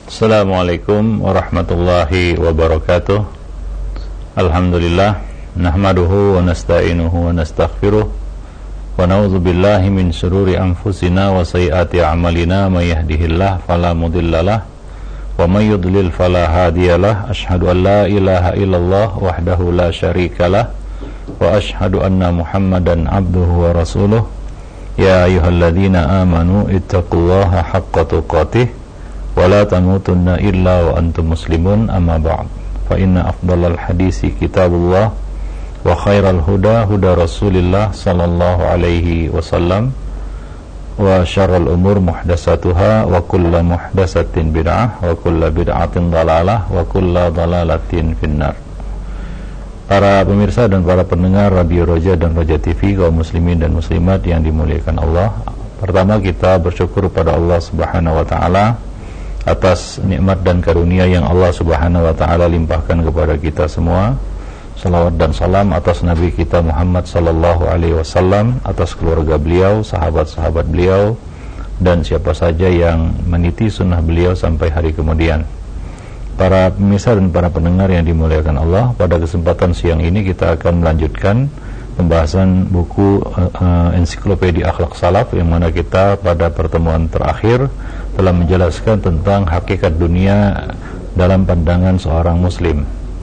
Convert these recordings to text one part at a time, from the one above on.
Assalamualaikum warahmatullahi wabarakatuh. Alhamdulillah, nahmaduhu wa nasta'inuhu wa nastaghfiruh wa na'udzu billahi min syururi anfusina wa sayyiati a'malina, may yahdihillahu fala mudhillalah wa may yudlil fala hadiyalah. Asyhadu an la ilaha illallah wahdahu la syarikalah wa asyhadu anna Muhammadan abduhu wa rasuluh. Ya ayyuhalladzina amanu ittaqullaha haqqa tuqatih wa la tamutunna illa wa antum muslimun, amma ba'd. Fa inna afdalal hadisi kitabullah wa khairal huda huda Rasulillah sallallahu alaihi wasallam wa syarrul umur muhdatsatuha wa kullu muhdatsatin bid'ah wa kullu bid'atin dhalalah wa kullu dhalalatin finnar. Para pemirsa dan para pendengar Radio Roja dan Roja TV, kaum muslimin dan muslimat yang dimuliakan Allah, pertama kita bersyukur pada Allah Subhanahu wa taala atas nikmat dan karunia yang Allah Subhanahu wa taala limpahkan kepada kita semua. Salawat dan salam atas Nabi kita Muhammad sallallahu alaihi wasallam, atas keluarga beliau, sahabat-sahabat beliau, dan siapa saja yang meniti sunnah beliau sampai hari kemudian. Para pemirsa dan para pendengar yang dimuliakan Allah, pada kesempatan siang ini kita akan melanjutkan pembahasan buku Ensiklopedia Akhlak Salaf, yang mana kita pada pertemuan terakhir telah menjelaskan tentang hakikat dunia dalam pandangan seorang muslim.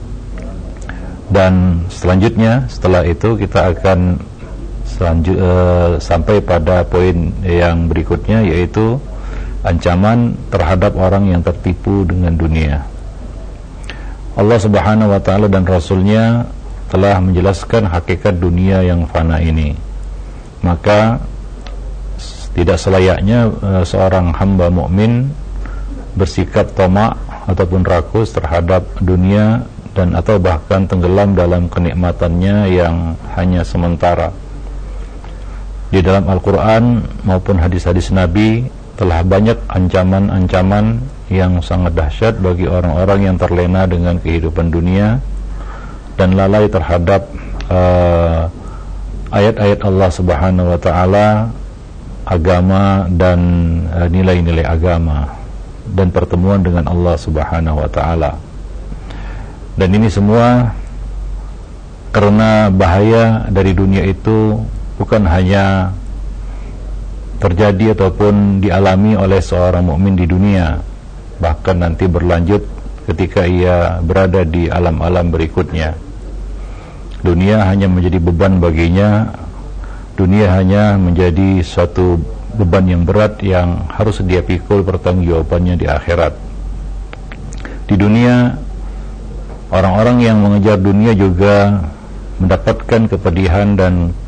Dan selanjutnya setelah itu kita akan sampai pada poin yang berikutnya, yaitu ancaman terhadap orang yang tertipu dengan dunia. Allah Subhanahu wa taala dan Rasulnya telah menjelaskan hakikat dunia yang fana ini. Maka tidak selayaknya seorang hamba mukmin bersikap tamak ataupun rakus terhadap dunia, dan atau bahkan tenggelam dalam kenikmatannya yang hanya sementara. Di dalam Al-Quran maupun hadis-hadis Nabi telah banyak ancaman-ancaman yang sangat dahsyat bagi orang-orang yang terlena dengan kehidupan dunia dan lalai terhadap ayat-ayat Allah Subhanahu wa taala, agama dan nilai-nilai agama, dan pertemuan dengan Allah Subhanahu wa taala. Dan ini semua karena bahaya dari dunia itu bukan hanya terjadi ataupun dialami oleh seorang mukmin di dunia, bahkan nanti berlanjut ketika ia berada di alam-alam berikutnya. Dunia hanya menjadi beban baginya. Dunia hanya menjadi suatu beban yang berat yang harus dia pikul pertanggungjawabannya di akhirat. Di dunia, orang-orang yang mengejar dunia juga mendapatkan kepedihan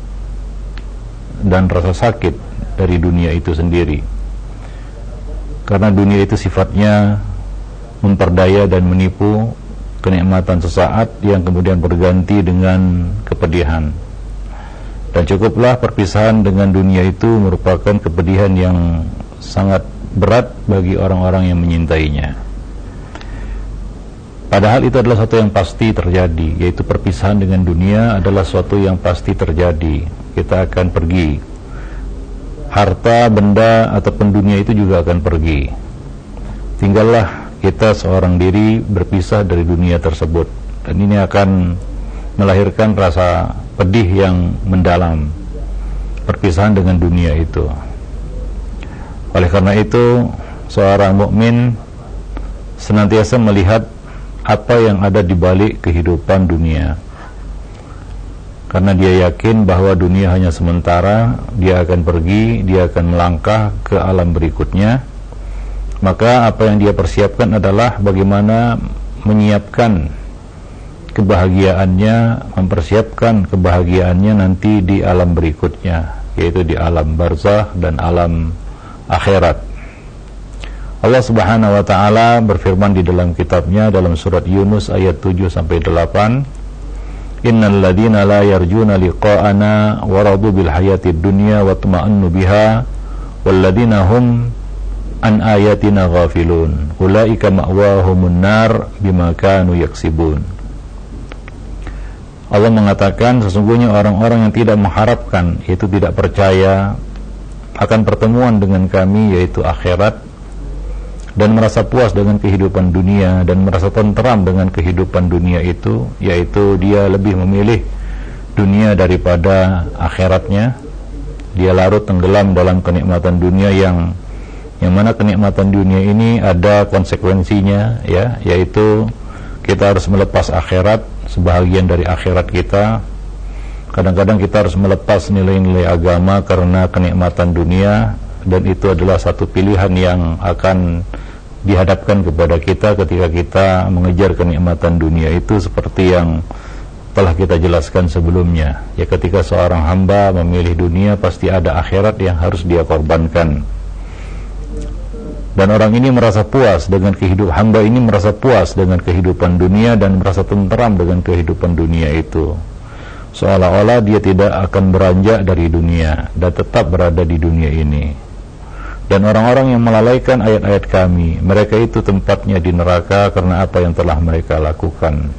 dan rasa sakit dari dunia itu sendiri. Karena dunia itu sifatnya memperdaya dan menipu, kenikmatan sesaat yang kemudian berganti dengan kepedihan. Dan cukuplah perpisahan dengan dunia itu merupakan kepedihan yang sangat berat bagi orang-orang yang menyintainya. Padahal itu adalah sesuatu yang pasti terjadi, yaitu perpisahan dengan dunia adalah sesuatu yang pasti terjadi. Kita akan pergi. Harta, benda, ataupun dunia itu juga akan pergi. Tinggallah kita seorang diri berpisah dari dunia tersebut. Dan ini akan melahirkan rasa pedih yang mendalam, perpisahan dengan dunia itu. Oleh karena itu, seorang mukmin senantiasa melihat apa yang ada di balik kehidupan dunia. Karena dia yakin bahwa dunia hanya sementara, dia akan pergi, dia akan melangkah ke alam berikutnya. Maka apa yang dia persiapkan adalah bagaimana menyiapkan kebahagiaannya, mempersiapkan kebahagiaannya nanti di alam berikutnya, yaitu di alam barzakh dan alam akhirat. Allah Subhanahu wa taala berfirman di dalam kitabnya dalam surat Yunus ayat 7-8, Innal ladzina la yarjuna liqa'ana wa radu bil hayatid dunya wa tuma'annu biha wal ladzina hum an ayatina ghafilun ulaika ma'wahumun nar bima kanu yaksibun. Allah mengatakan sesungguhnya orang-orang yang tidak mengharapkan, yaitu tidak percaya akan pertemuan dengan kami, yaitu akhirat, dan merasa puas dengan kehidupan dunia dan merasa tenteram dengan kehidupan dunia itu, yaitu dia lebih memilih dunia daripada akhiratnya. Dia larut tenggelam dalam kenikmatan dunia yang mana kenikmatan dunia ini ada konsekuensinya, ya, yaitu kita harus melepas akhirat, sebahagian dari akhirat kita. Kadang-kadang kita harus melepas nilai-nilai agama karena kenikmatan dunia, dan itu adalah satu pilihan yang akan dihadapkan kepada kita ketika kita mengejar kenikmatan dunia itu, seperti yang telah kita jelaskan sebelumnya. Ya, ketika seorang hamba memilih dunia, pasti ada akhirat yang harus dia korbankan. Dan orang ini merasa puas dengan kehidupan, hamba ini merasa puas dengan kehidupan dunia dan merasa tenteram dengan kehidupan dunia itu, seolah-olah dia tidak akan beranjak dari dunia dan tetap berada di dunia ini. Dan orang-orang yang melalaikan ayat-ayat kami, mereka itu tempatnya di neraka karena apa yang telah mereka lakukan.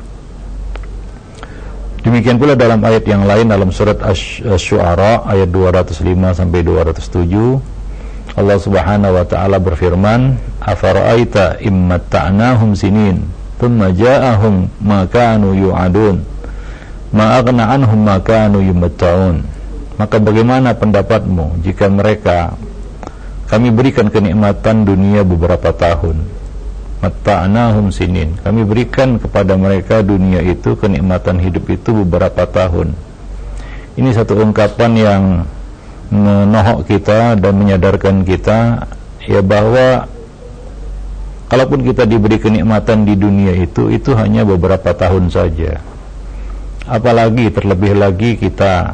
Demikian pula dalam ayat yang lain, dalam surat Asy-Syu'ara ayat 205 sampai 207, Allah Subhanahu wa taala berfirman, "Afara'aita immatta'nahum sinin, thumma ja'ahum ma kanu yu'adun, ma aghna 'anhum ma kanu yumatta'un." Maka bagaimana pendapatmu jika mereka kami berikan kenikmatan dunia beberapa tahun, matta'nahum sinin, kami berikan kepada mereka dunia itu, kenikmatan hidup itu beberapa tahun. Ini satu ungkapan yang menohok kita dan menyadarkan kita, ya, bahwa kalaupun kita diberi kenikmatan di dunia itu hanya beberapa tahun saja. Apalagi terlebih lagi kita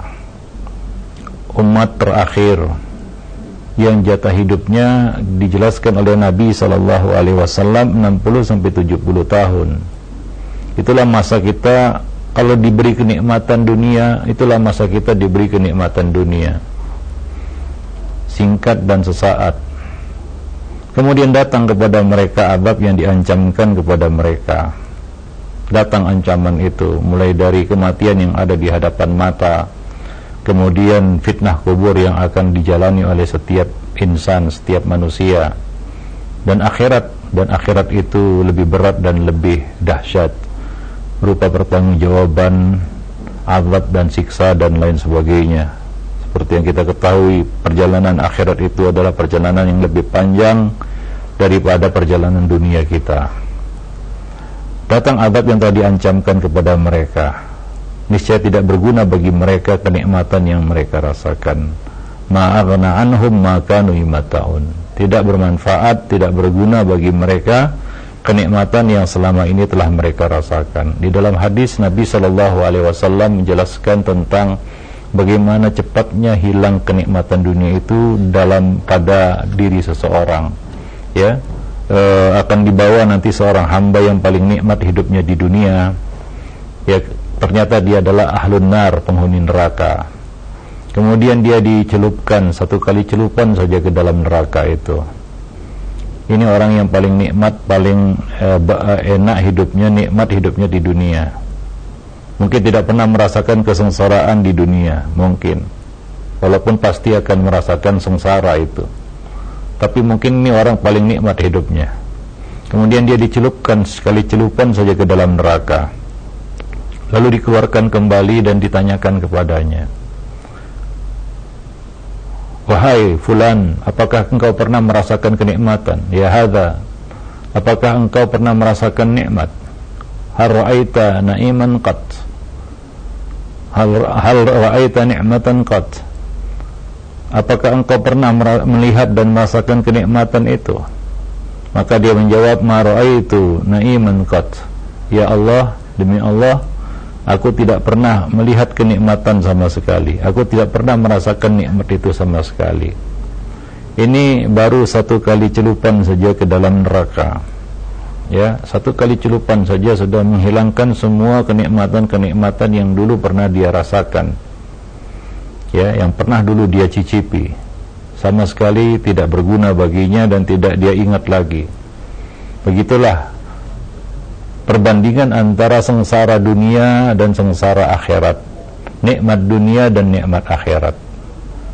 umat terakhir yang jatah hidupnya dijelaskan oleh Nabi SAW 60 sampai 70 tahun. Itulah masa kita, kalau diberi kenikmatan dunia, itulah masa kita diberi kenikmatan dunia, singkat dan sesaat. Kemudian datang kepada mereka azab yang diancamkan kepada mereka. Datang ancaman itu mulai dari kematian yang ada di hadapan mata, kemudian fitnah kubur yang akan dijalani oleh setiap insan, setiap manusia, dan akhirat itu lebih berat dan lebih dahsyat, berupa pertanggungjawaban, azab dan siksa dan lain sebagainya. Seperti yang kita ketahui, perjalanan akhirat itu adalah perjalanan yang lebih panjang daripada perjalanan dunia kita. Datang azab yang tadi ancamkan kepada mereka, niscaya tidak berguna bagi mereka kenikmatan yang mereka rasakan. Ma'aghna anhum ma kanu yumatta'un, tidak bermanfaat, tidak berguna bagi mereka kenikmatan yang selama ini telah mereka rasakan. Di dalam hadis Nabi SAW menjelaskan tentang bagaimana cepatnya hilang kenikmatan dunia itu pada diri seseorang, ya. Akan dibawa nanti seorang hamba yang paling nikmat hidupnya di dunia, ya, ternyata dia adalah ahlun nar, penghuni neraka. Kemudian dia dicelupkan, satu kali celupan saja ke dalam neraka itu. Ini orang yang paling nikmat, paling enak hidupnya, nikmat hidupnya di dunia. Mungkin tidak pernah merasakan kesengsaraan di dunia, mungkin, walaupun pasti akan merasakan sengsara itu, tapi mungkin ini orang paling nikmat hidupnya. Kemudian dia dicelupkan, sekali celupan saja ke dalam neraka, lalu dikeluarkan kembali dan ditanyakan kepadanya, "Wahai fulan, apakah engkau pernah merasakan kenikmatan? Ya hadza, apakah engkau pernah merasakan nikmat? Hal ra'aita na'iman qat? Hal ra'aita ni'matan qat?" Apakah engkau pernah melihat dan merasakan kenikmatan itu? Maka dia menjawab, "Ma ra'aitu na'iman qat." Ya Allah, demi Allah, aku tidak pernah melihat kenikmatan sama sekali. Aku tidak pernah merasakan nikmat itu sama sekali. Ini baru satu kali celupan saja ke dalam neraka. Ya, satu kali celupan saja sudah menghilangkan semua kenikmatan-kenikmatan yang dulu pernah dia rasakan, ya, yang pernah dulu dia cicipi. Sama sekali tidak berguna baginya dan tidak dia ingat lagi. Begitulah perbandingan antara sengsara dunia dan sengsara akhirat, nikmat dunia dan nikmat akhirat.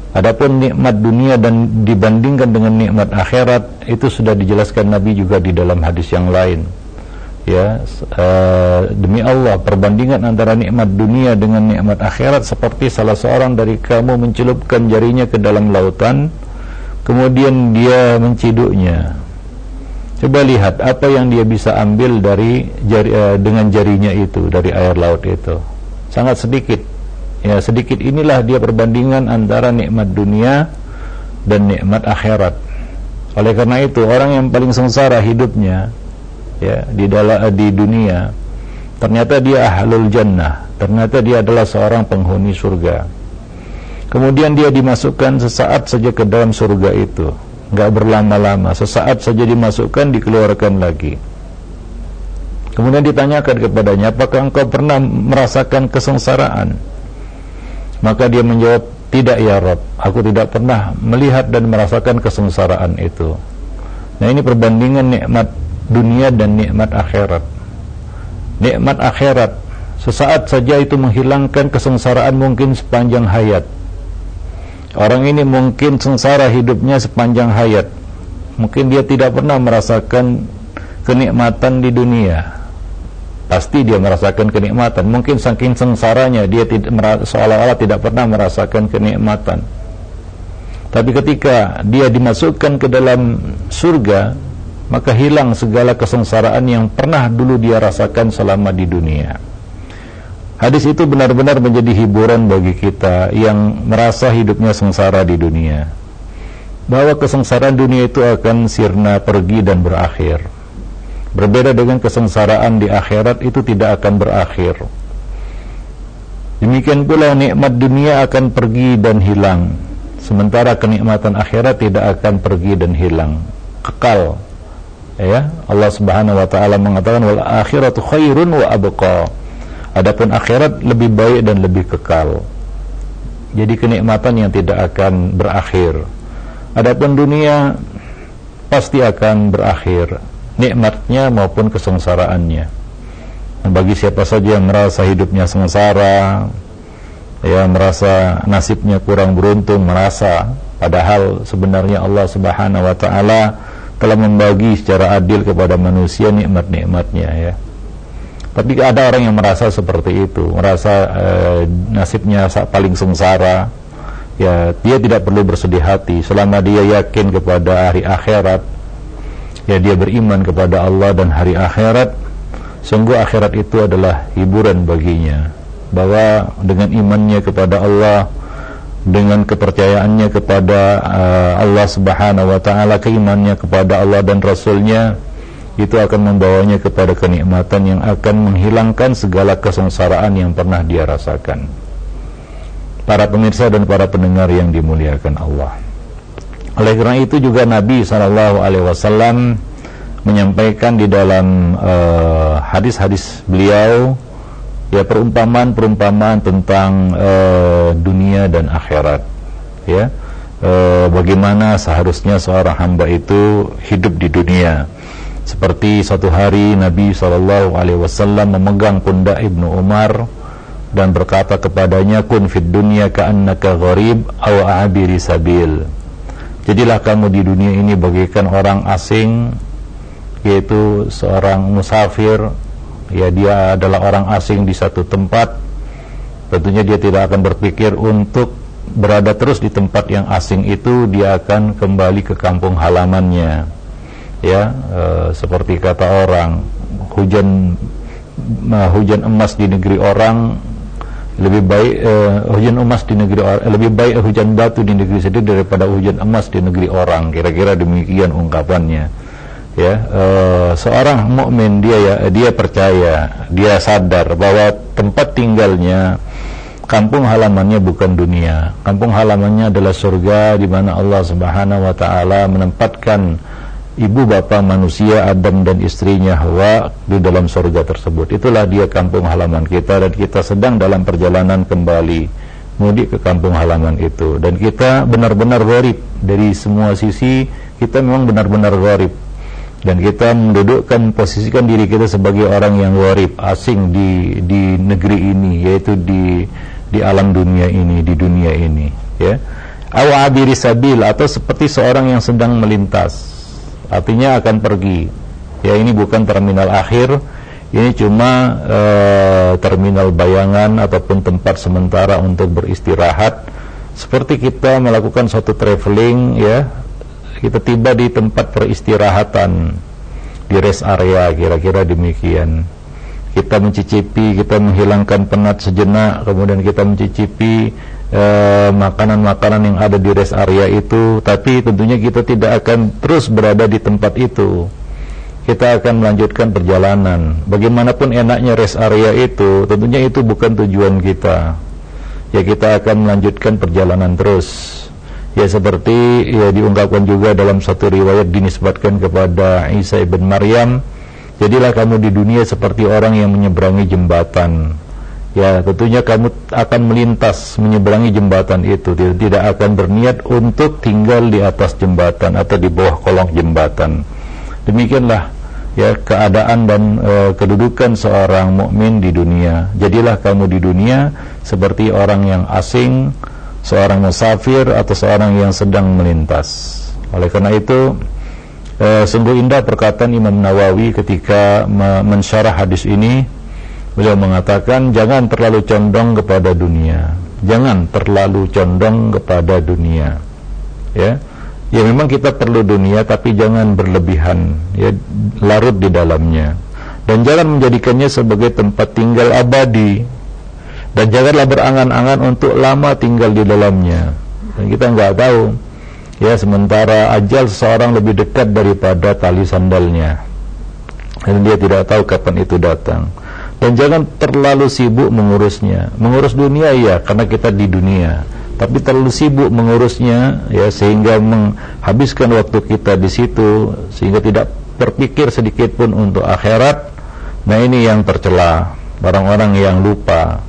Adapun nikmat dunia dan dibandingkan dengan nikmat akhirat, itu sudah dijelaskan Nabi juga di dalam hadis yang lain. Ya, demi Allah, perbandingan antara nikmat dunia dengan nikmat akhirat seperti salah seorang dari kamu mencelupkan jarinya ke dalam lautan, kemudian dia menciduknya. Coba lihat apa yang dia bisa ambil dari dengan jarinya itu dari air laut itu. Sangat sedikit. Ya, sedikit inilah dia perbandingan antara nikmat dunia dan nikmat akhirat. Oleh karena itu, orang yang paling sengsara hidupnya ya di dunia, ternyata dia ahlul jannah, ternyata dia adalah seorang penghuni surga. Kemudian dia dimasukkan sesaat saja ke dalam surga itu, enggak berlama-lama, sesaat saja dimasukkan, dikeluarkan lagi. Kemudian ditanyakan kepadanya, apakah engkau pernah merasakan kesengsaraan? Maka dia menjawab, tidak ya Rabb, aku tidak pernah melihat dan merasakan kesengsaraan itu. Nah, ini perbandingan nikmat dunia dan nikmat akhirat. Nikmat akhirat sesaat saja itu menghilangkan kesengsaraan mungkin sepanjang hayat. Orang ini mungkin sengsara hidupnya sepanjang hayat, mungkin dia tidak pernah merasakan kenikmatan di dunia. Pasti dia merasakan kenikmatan, mungkin saking sengsaranya dia seolah-olah tidak pernah merasakan kenikmatan. Tapi ketika dia dimasukkan ke dalam surga, maka hilang segala kesengsaraan yang pernah dulu dia rasakan selama di dunia. Hadis itu benar-benar menjadi hiburan bagi kita yang merasa hidupnya sengsara di dunia, bahwa kesengsaraan dunia itu akan sirna, pergi dan berakhir. Berbeda dengan kesengsaraan di akhirat, itu tidak akan berakhir. Demikian pula nikmat dunia akan pergi dan hilang, sementara kenikmatan akhirat tidak akan pergi dan hilang, kekal. Ya, Allah Subhanahu wa taala mengatakan wal akhiratu khairun wa abqa. Adapun akhirat lebih baik dan lebih kekal. Jadi kenikmatan yang tidak akan berakhir. Adapun dunia pasti akan berakhir, nikmatnya maupun kesengsaraannya. Bagi siapa saja yang merasa hidupnya sengsara, ya merasa nasibnya kurang beruntung, merasa padahal sebenarnya Allah Subhanahu wa taala telah membagi secara adil kepada manusia nikmat-nikmatnya, ya. Tapi ada orang yang merasa seperti itu, merasa nasibnya paling sengsara. Ya, dia tidak perlu bersedih hati selama dia yakin kepada hari akhirat. Ya, dia beriman kepada Allah dan hari akhirat. Sungguh akhirat itu adalah hiburan baginya, bahwa dengan imannya kepada Allah, dengan kepercayaannya kepada Allah Subhanahu wa taala, keimanannya kepada Allah dan Rasulnya, itu akan membawanya kepada kenikmatan yang akan menghilangkan segala kesengsaraan yang pernah dia rasakan. Para pemirsa dan para pendengar yang dimuliakan Allah, oleh karena itu juga Nabi SAW menyampaikan di dalam hadis-hadis beliau, ya, perumpamaan tentang dunia dan akhirat, ya, bagaimana seharusnya seorang hamba itu hidup di dunia. Seperti suatu hari Nabi SAW memegang pundak Ibnu Umar dan berkata kepadanya, kun fid dunya ka'annaka gharib aw a'abiri sabil. Jadilah kamu di dunia ini bagaikan orang asing, yaitu seorang musafir. Ya, dia adalah orang asing di satu tempat. Tentunya dia tidak akan berpikir untuk berada terus di tempat yang asing itu. Dia akan kembali ke kampung halamannya. Ya, seperti kata orang, hujan emas di negeri orang lebih baik, hujan emas di negeri orang lebih baik hujan batu di negeri sendiri daripada hujan emas di negeri orang. Kira-kira demikian ungkapannya. Ya, seorang mukmin dia percaya, dia sadar bahwa tempat tinggalnya, kampung halamannya bukan dunia. Kampung halamannya adalah surga, di mana Allah Subhanahu wa taala menempatkan ibu bapa manusia Adam dan istrinya Hawa di dalam surga tersebut. Itulah dia kampung halaman kita, dan kita sedang dalam perjalanan kembali mudik ke kampung halaman itu. Dan kita benar-benar gharib dari semua sisi. Kita memang benar-benar gharib, dan kita mendudukkan, posisikan diri kita sebagai orang yang gharib, asing di negeri ini, yaitu di alam dunia ini, di dunia ini, ya. Awabiri sabil, atau seperti seorang yang sedang melintas, artinya akan pergi. Ya, ini bukan terminal akhir, ini cuma terminal bayangan ataupun tempat sementara untuk beristirahat. Seperti kita melakukan suatu traveling, ya, kita tiba di tempat peristirahatan, di rest area, kira-kira demikian. Kita mencicipi, kita menghilangkan penat sejenak, kemudian kita mencicipi makanan-makanan yang ada di rest area itu. Tapi tentunya kita tidak akan terus berada di tempat itu, kita akan melanjutkan perjalanan. Bagaimanapun enaknya rest area itu, tentunya itu bukan tujuan kita. Ya, kita akan melanjutkan perjalanan terus. Ya, seperti ya diungkapkan juga dalam satu riwayat dinisbatkan kepada Isa ibn Maryam, jadilah kamu di dunia seperti orang yang menyeberangi jembatan. Ya, tentunya kamu akan melintas menyeberangi jembatan itu, tidak akan berniat untuk tinggal di atas jembatan atau di bawah kolong jembatan. Demikianlah ya keadaan dan kedudukan seorang mukmin di dunia. Jadilah kamu di dunia seperti orang yang asing, seorang musafir, atau seorang yang sedang melintas. Oleh karena itu sungguh indah perkataan Imam Nawawi ketika mensyarah hadis ini. Beliau mengatakan, jangan terlalu condong kepada dunia, jangan terlalu condong kepada dunia. Ya, ya memang kita perlu dunia, tapi jangan berlebihan, ya, larut di dalamnya, dan jangan menjadikannya sebagai tempat tinggal abadi, dan janganlah berangan-angan untuk lama tinggal di dalamnya. Dan kita nggak tahu, ya, sementara ajal seseorang lebih dekat daripada tali sandalnya, dan dia tidak tahu kapan itu datang. Dan jangan terlalu sibuk mengurusnya. Mengurus dunia, ya, karena kita di dunia, tapi terlalu sibuk mengurusnya, ya, sehingga menghabiskan waktu kita di situ, sehingga tidak berpikir sedikit pun untuk akhirat. Nah, ini yang tercela. Orang-orang yang lupa,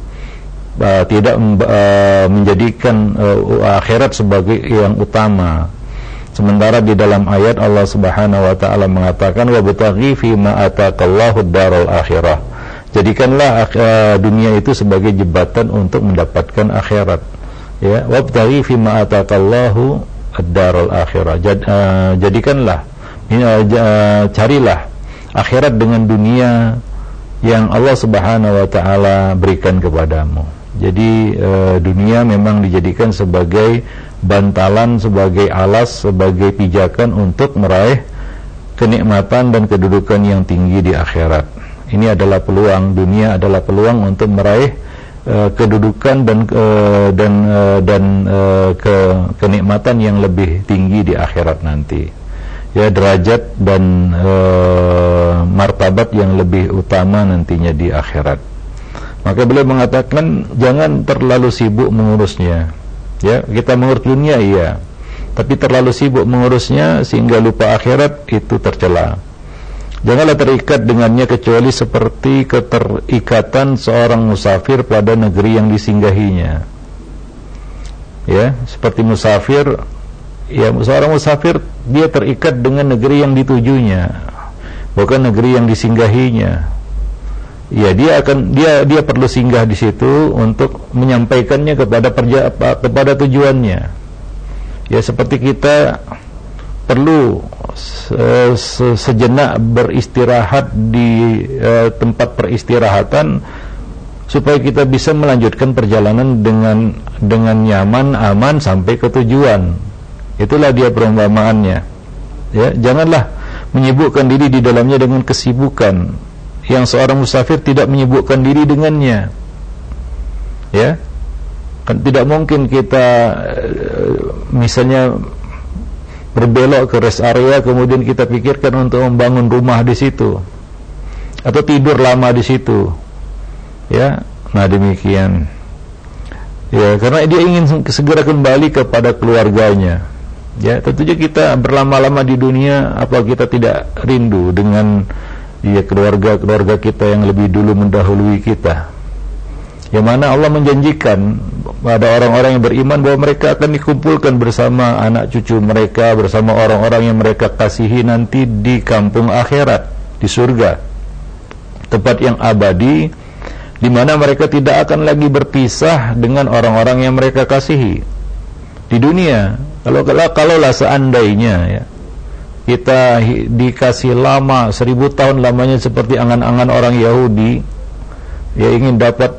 tidak menjadikan akhirat sebagai yang utama. Sementara di dalam ayat Allah Subhanahu wa taala mengatakan, wabtaghi fima ataqallahu ad-darul akhirah. Jadikanlah dunia itu sebagai jembatan untuk mendapatkan akhirat. Ya, wabtaghi fima ataqallahu ad-darul akhirah. Jadikanlah, carilah akhirat dengan dunia yang Allah Subhanahu wa taala berikan kepadamu. Jadi dunia memang dijadikan sebagai bantalan, sebagai alas, sebagai pijakan untuk meraih kenikmatan dan kedudukan yang tinggi di akhirat. Ini adalah peluang, dunia adalah peluang untuk meraih kedudukan dan kenikmatan yang lebih tinggi di akhirat nanti. Ya, derajat dan martabat yang lebih utama nantinya di akhirat. Maka beliau mengatakan jangan terlalu sibuk mengurusnya. Ya, kita mengurus dunia, iya, tapi terlalu sibuk mengurusnya sehingga lupa akhirat, itu tercela. Janganlah terikat dengannya kecuali seperti keterikatan seorang musafir pada negeri yang disinggahinya. Ya, seperti musafir, ya, seorang musafir dia terikat dengan negeri yang ditujunya, bukan negeri yang disinggahinya. Ya, dia perlu singgah di situ untuk menyampaikannya kepada tujuannya. Ya, seperti kita perlu sejenak beristirahat di tempat peristirahatan supaya kita bisa melanjutkan perjalanan dengan nyaman, aman sampai ke tujuan. Itulah dia perumpamaannya. Ya, janganlah menyibukkan diri di dalamnya dengan kesibukan yang seorang musafir tidak menyibukkan diri dengannya. Ya, kan tidak mungkin kita misalnya berbelok ke rest area kemudian kita pikirkan untuk membangun rumah di situ atau tidur lama di situ. Ya, nah demikian. Ya, karena dia ingin segera kembali kepada keluarganya. Ya, tentunya kita berlama-lama di dunia, apa kita tidak rindu dengan keluarga kita yang lebih dulu mendahului kita, yang mana Allah menjanjikan pada orang-orang yang beriman bahwa mereka akan dikumpulkan bersama anak cucu mereka, bersama orang-orang yang mereka kasihi nanti di kampung akhirat, di surga, tempat yang abadi, di mana mereka tidak akan lagi berpisah dengan orang-orang yang mereka kasihi. di dunia. Kalaulah seandainya ya kita dikasih lama 1000 tahun lamanya seperti angan-angan orang Yahudi, ya ingin dapat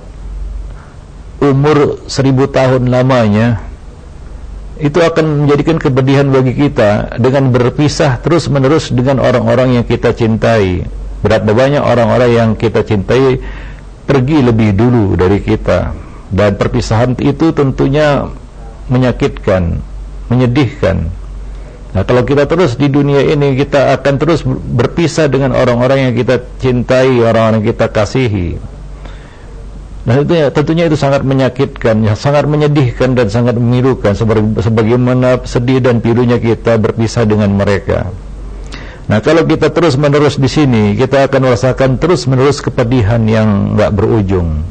umur 1000 tahun lamanya, itu akan menjadikan kepedihan bagi kita dengan berpisah terus menerus dengan orang-orang yang kita cintai. Berapa banyak orang-orang yang kita cintai pergi lebih dulu dari kita, dan perpisahan itu tentunya menyakitkan, menyedihkan. Nah, kalau kita terus di dunia ini, kita akan terus berpisah dengan orang-orang yang kita cintai, orang-orang yang kita kasihi. Nah, tentunya itu sangat menyakitkan, sangat menyedihkan dan sangat memilukan, sebagaimana sedih dan pilunya kita berpisah dengan mereka. Nah, kalau kita terus menerus di sini, kita akan merasakan terus menerus kepedihan yang enggak berujung.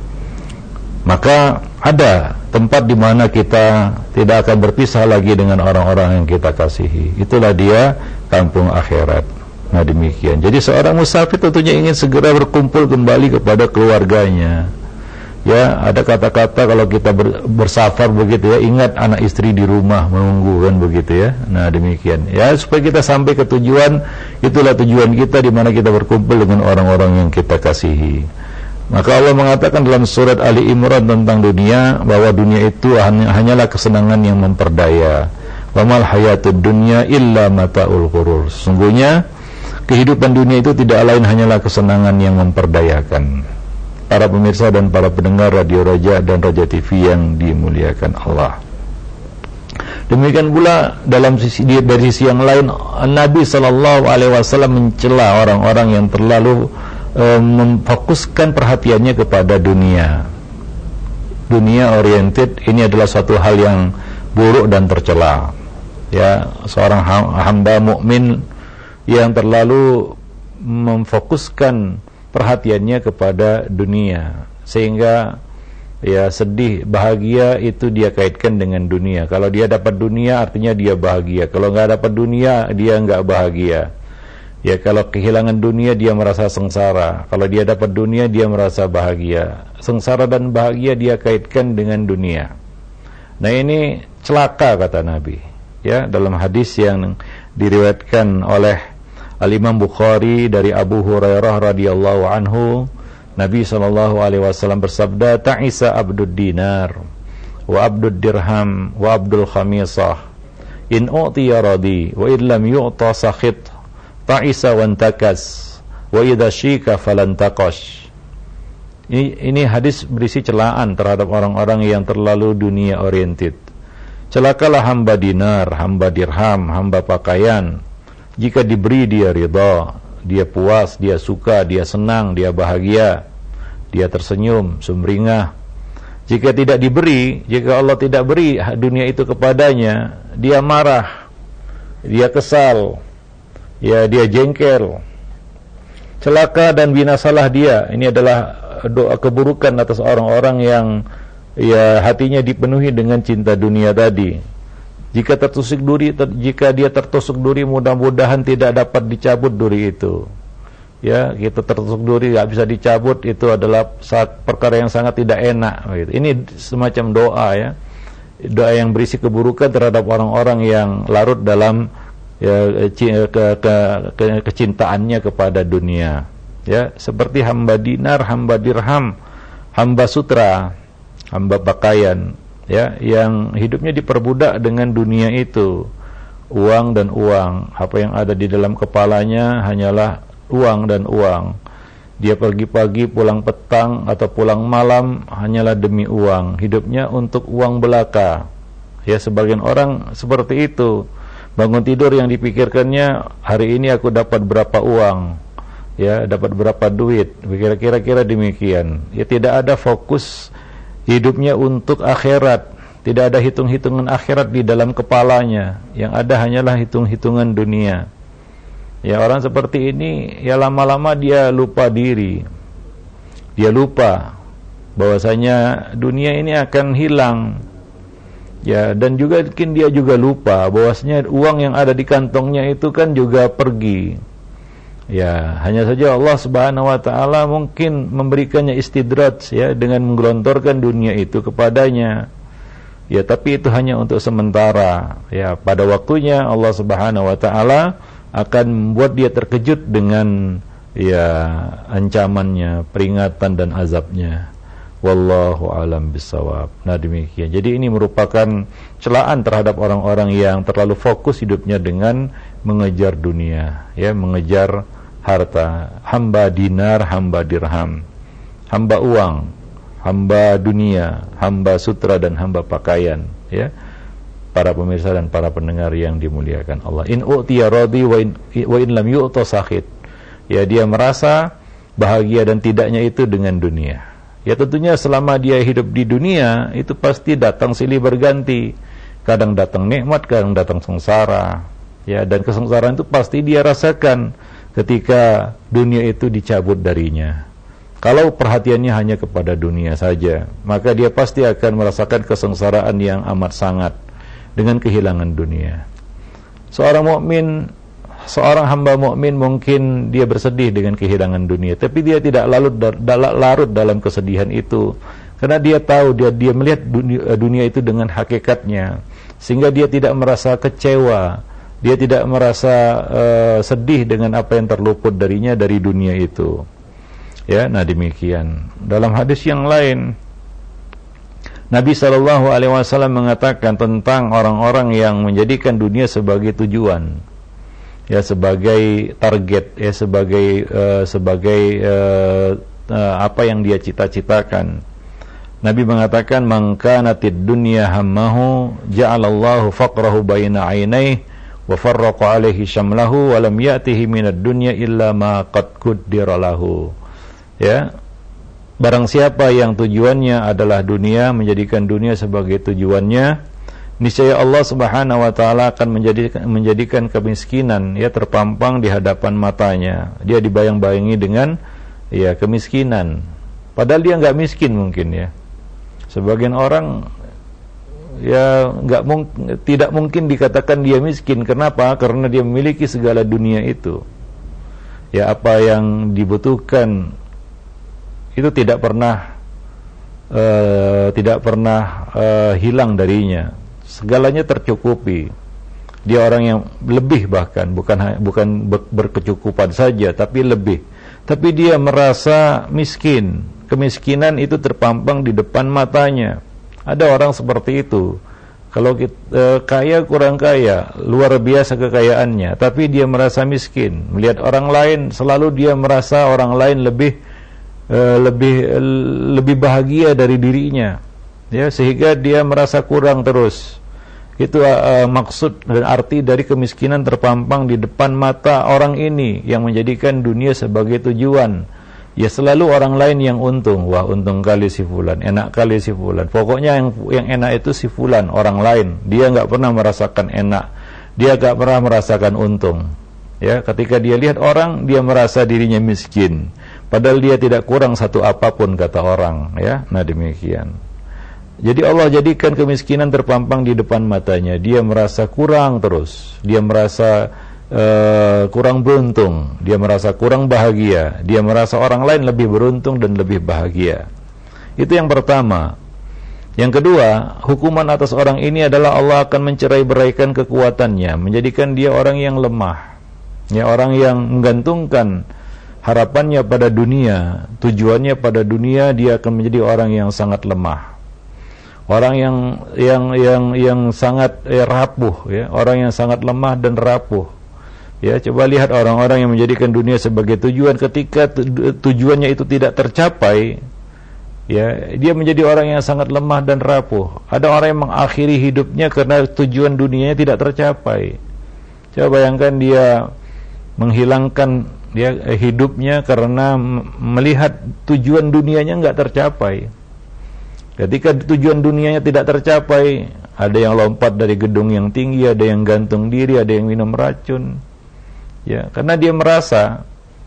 Maka ada tempat di mana kita tidak akan berpisah lagi dengan orang-orang yang kita kasihi. Itulah dia kampung akhirat. Nah, demikian. Jadi seorang musafir tentunya ingin segera berkumpul kembali kepada keluarganya. Ya, ada kata-kata kalau kita bersafar begitu ya, ingat anak istri di rumah menunggu, kan begitu ya. Nah, demikian. Ya, supaya kita sampai ke tujuan, itulah tujuan kita, di mana kita berkumpul dengan orang-orang yang kita kasihi. Maka Allah mengatakan dalam surat Ali Imran tentang dunia, bahwa dunia itu hanyalah kesenangan yang memperdaya. Wa mal hayatud dunya illa mataul ghurur. Sesungguhnya kehidupan dunia itu tidak lain hanyalah kesenangan yang memperdayakan. Para pemirsa dan para pendengar Radio Raja dan Raja TV yang dimuliakan Allah. Demikian pula dalam dari sisi yang lain, Nabi SAW mencela orang-orang yang terlalu memfokuskan perhatiannya kepada dunia oriented. Ini adalah suatu hal yang buruk dan tercela. Ya, seorang hamba mukmin yang terlalu memfokuskan perhatiannya kepada dunia, sehingga ya sedih, bahagia itu dia kaitkan dengan dunia. Kalau dia dapat dunia artinya dia bahagia, kalau nggak dapat dunia dia nggak bahagia. Ya, kalau kehilangan dunia dia merasa sengsara, kalau dia dapat dunia dia merasa bahagia. Sengsara dan bahagia dia kaitkan dengan dunia. Nah, ini celaka kata Nabi. Ya, dalam hadis yang diriwayatkan oleh Al-Imam Bukhari dari Abu Hurairah radhiyallahu anhu, Nabi SAW bersabda, ta'isa abdud dinar wa abdud dirham wa abdul khamisah in u'tiya radi wa idlam yu'ta sakhit ta'isa wantakas wa idha syika falantaqash. Ini hadis berisi celaan terhadap orang-orang yang terlalu dunia oriented. Celakalah hamba dinar, hamba dirham, hamba pakaian. Jika diberi dia ridha, dia puas, dia suka, dia senang, dia bahagia, dia tersenyum, sumringah. Jika tidak diberi, jika Allah tidak beri dunia itu kepadanya, dia marah, dia kesal, ya dia jengkel. Celaka dan binasalah dia. Ini adalah doa keburukan atas orang-orang yang ya hatinya dipenuhi dengan cinta dunia tadi. Jika dia tertusuk duri, mudah-mudahan tidak dapat dicabut duri itu. Ya, kita tertusuk duri tidak bisa dicabut, itu adalah perkara yang sangat tidak enak. Ini semacam doa ya, doa yang berisi keburukan terhadap orang-orang yang larut dalam ya, kecintaannya kepada dunia. Ya, seperti hamba dinar, hamba dirham, hamba sutra, hamba pakaian. Ya, yang hidupnya diperbudak dengan dunia itu, uang dan uang. Apa yang ada di dalam kepalanya hanyalah uang dan uang. Dia pergi pagi, pulang petang atau pulang malam hanyalah demi uang. Hidupnya untuk uang belaka. Ya, sebagian orang seperti itu. Bangun tidur yang dipikirkannya, hari ini aku dapat berapa uang, ya, dapat berapa duit. Kira-kira demikian. Ya, tidak ada fokus hidupnya untuk akhirat, tidak ada hitung-hitungan akhirat di dalam kepalanya. Yang ada hanyalah hitung-hitungan dunia. Ya, orang seperti ini ya lama-lama dia lupa diri. Dia lupa bahwasanya dunia ini akan hilang. Ya, dan juga mungkin dia juga lupa bahwasanya uang yang ada di kantongnya itu kan juga pergi. Ya, hanya saja Allah Subhanahu wa taala mungkin memberikannya istidraj ya, dengan menggelontorkan dunia itu kepadanya. ya tapi itu hanya untuk sementara. Ya, pada waktunya Allah Subhanahu wa taala akan membuat dia terkejut dengan ya ancamannya, peringatan dan azabnya. Wallahu alam bisawab. Nah, demikian. Jadi ini merupakan celaan terhadap orang-orang yang terlalu fokus hidupnya dengan mengejar dunia, ya, mengejar harta. Hamba dinar, hamba dirham, hamba uang, hamba dunia, hamba sutra dan hamba pakaian, ya. Para pemirsa dan para pendengar yang dimuliakan Allah. In u'tiya radi wa in lam yu'ta sakhit. Ya, dia merasa bahagia dan tidaknya itu dengan dunia. Ya, tentunya selama dia hidup di dunia itu pasti datang silih berganti. Kadang datang nikmat, kadang datang sengsara. Ya, dan kesengsaraan itu pasti dia rasakan ketika dunia itu dicabut darinya. Kalau perhatiannya hanya kepada dunia saja, maka dia pasti akan merasakan kesengsaraan yang amat sangat dengan kehilangan dunia. Seorang hamba mukmin mungkin dia bersedih dengan kehilangan dunia, tapi dia tidak larut dalam kesedihan itu, karena dia tahu, dia melihat dunia itu dengan hakikatnya, sehingga dia tidak merasa kecewa, dia tidak merasa sedih dengan apa yang terluput darinya dari dunia itu. Ya, nah demikian. Dalam hadis yang lain, Nabi SAW mengatakan tentang orang-orang yang menjadikan dunia sebagai tujuan, ya, sebagai target, ya, sebagai apa yang dia cita-citakan. Nabi mengatakan, "Man kanatid dunya hammahu ja'alallahu faqrahu baina 'ainaihi wa farraqa 'alaihi syamlahu wa lam ya'tihi minad dunya illa ma qad qaddara lahu." Ya, barang siapa yang tujuannya adalah dunia, menjadikan dunia sebagai tujuannya, niscaya Allah Subhanahu wa taala akan menjadikan kemiskinan, ya, terpampang di hadapan matanya. Dia dibayang-bayangi dengan, ya, kemiskinan. Padahal dia enggak miskin mungkin, ya. Sebagian orang, ya, tidak mungkin dikatakan dia miskin. Kenapa? Karena dia memiliki segala dunia itu. Ya, apa yang dibutuhkan itu tidak pernah hilang darinya. Segalanya tercukupi. Dia orang yang lebih, bahkan bukan berkecukupan saja, tapi lebih. Tapi dia merasa miskin. Kemiskinan itu terpampang di depan matanya. Ada orang seperti itu. Kalau kita kaya kurang kaya, luar biasa kekayaannya, tapi dia merasa miskin. Melihat orang lain, selalu dia merasa orang lain lebih bahagia dari dirinya, ya, sehingga dia merasa kurang terus. Itu maksud dan arti dari kemiskinan terpampang di depan mata orang ini yang menjadikan dunia sebagai tujuan. Ya, selalu orang lain yang untung. Wah, untung kali si fulan, enak kali si fulan. Pokoknya yang enak itu si fulan, orang lain. Dia nggak pernah merasakan enak, dia nggak pernah merasakan untung. Ya, ketika dia lihat orang, dia merasa dirinya miskin, padahal dia tidak kurang satu apapun, kata orang, ya. Nah, demikian. Jadi Allah jadikan kemiskinan terpampang di depan matanya. Dia merasa kurang terus. Dia merasa kurang beruntung. Dia merasa kurang bahagia. Dia merasa orang lain lebih beruntung dan lebih bahagia. Itu yang pertama. Yang kedua, hukuman atas orang ini adalah Allah akan mencerai-beraikan kekuatannya, menjadikan dia orang yang lemah. Ya, orang yang menggantungkan harapannya pada dunia, tujuannya pada dunia, dia akan menjadi orang yang sangat lemah. Orang yang sangat rapuh, ya, orang yang sangat lemah dan rapuh. Ya, coba lihat orang-orang yang menjadikan dunia sebagai tujuan, ketika tujuannya itu tidak tercapai, ya, dia menjadi orang yang sangat lemah dan rapuh. Ada orang yang mengakhiri hidupnya karena tujuan dunianya tidak tercapai. Coba bayangkan dia menghilangkan hidupnya karena melihat tujuan dunianya nggak tercapai. Ketika tujuan dunianya tidak tercapai, ada yang lompat dari gedung yang tinggi, ada yang gantung diri, ada yang minum racun. Ya, karena dia merasa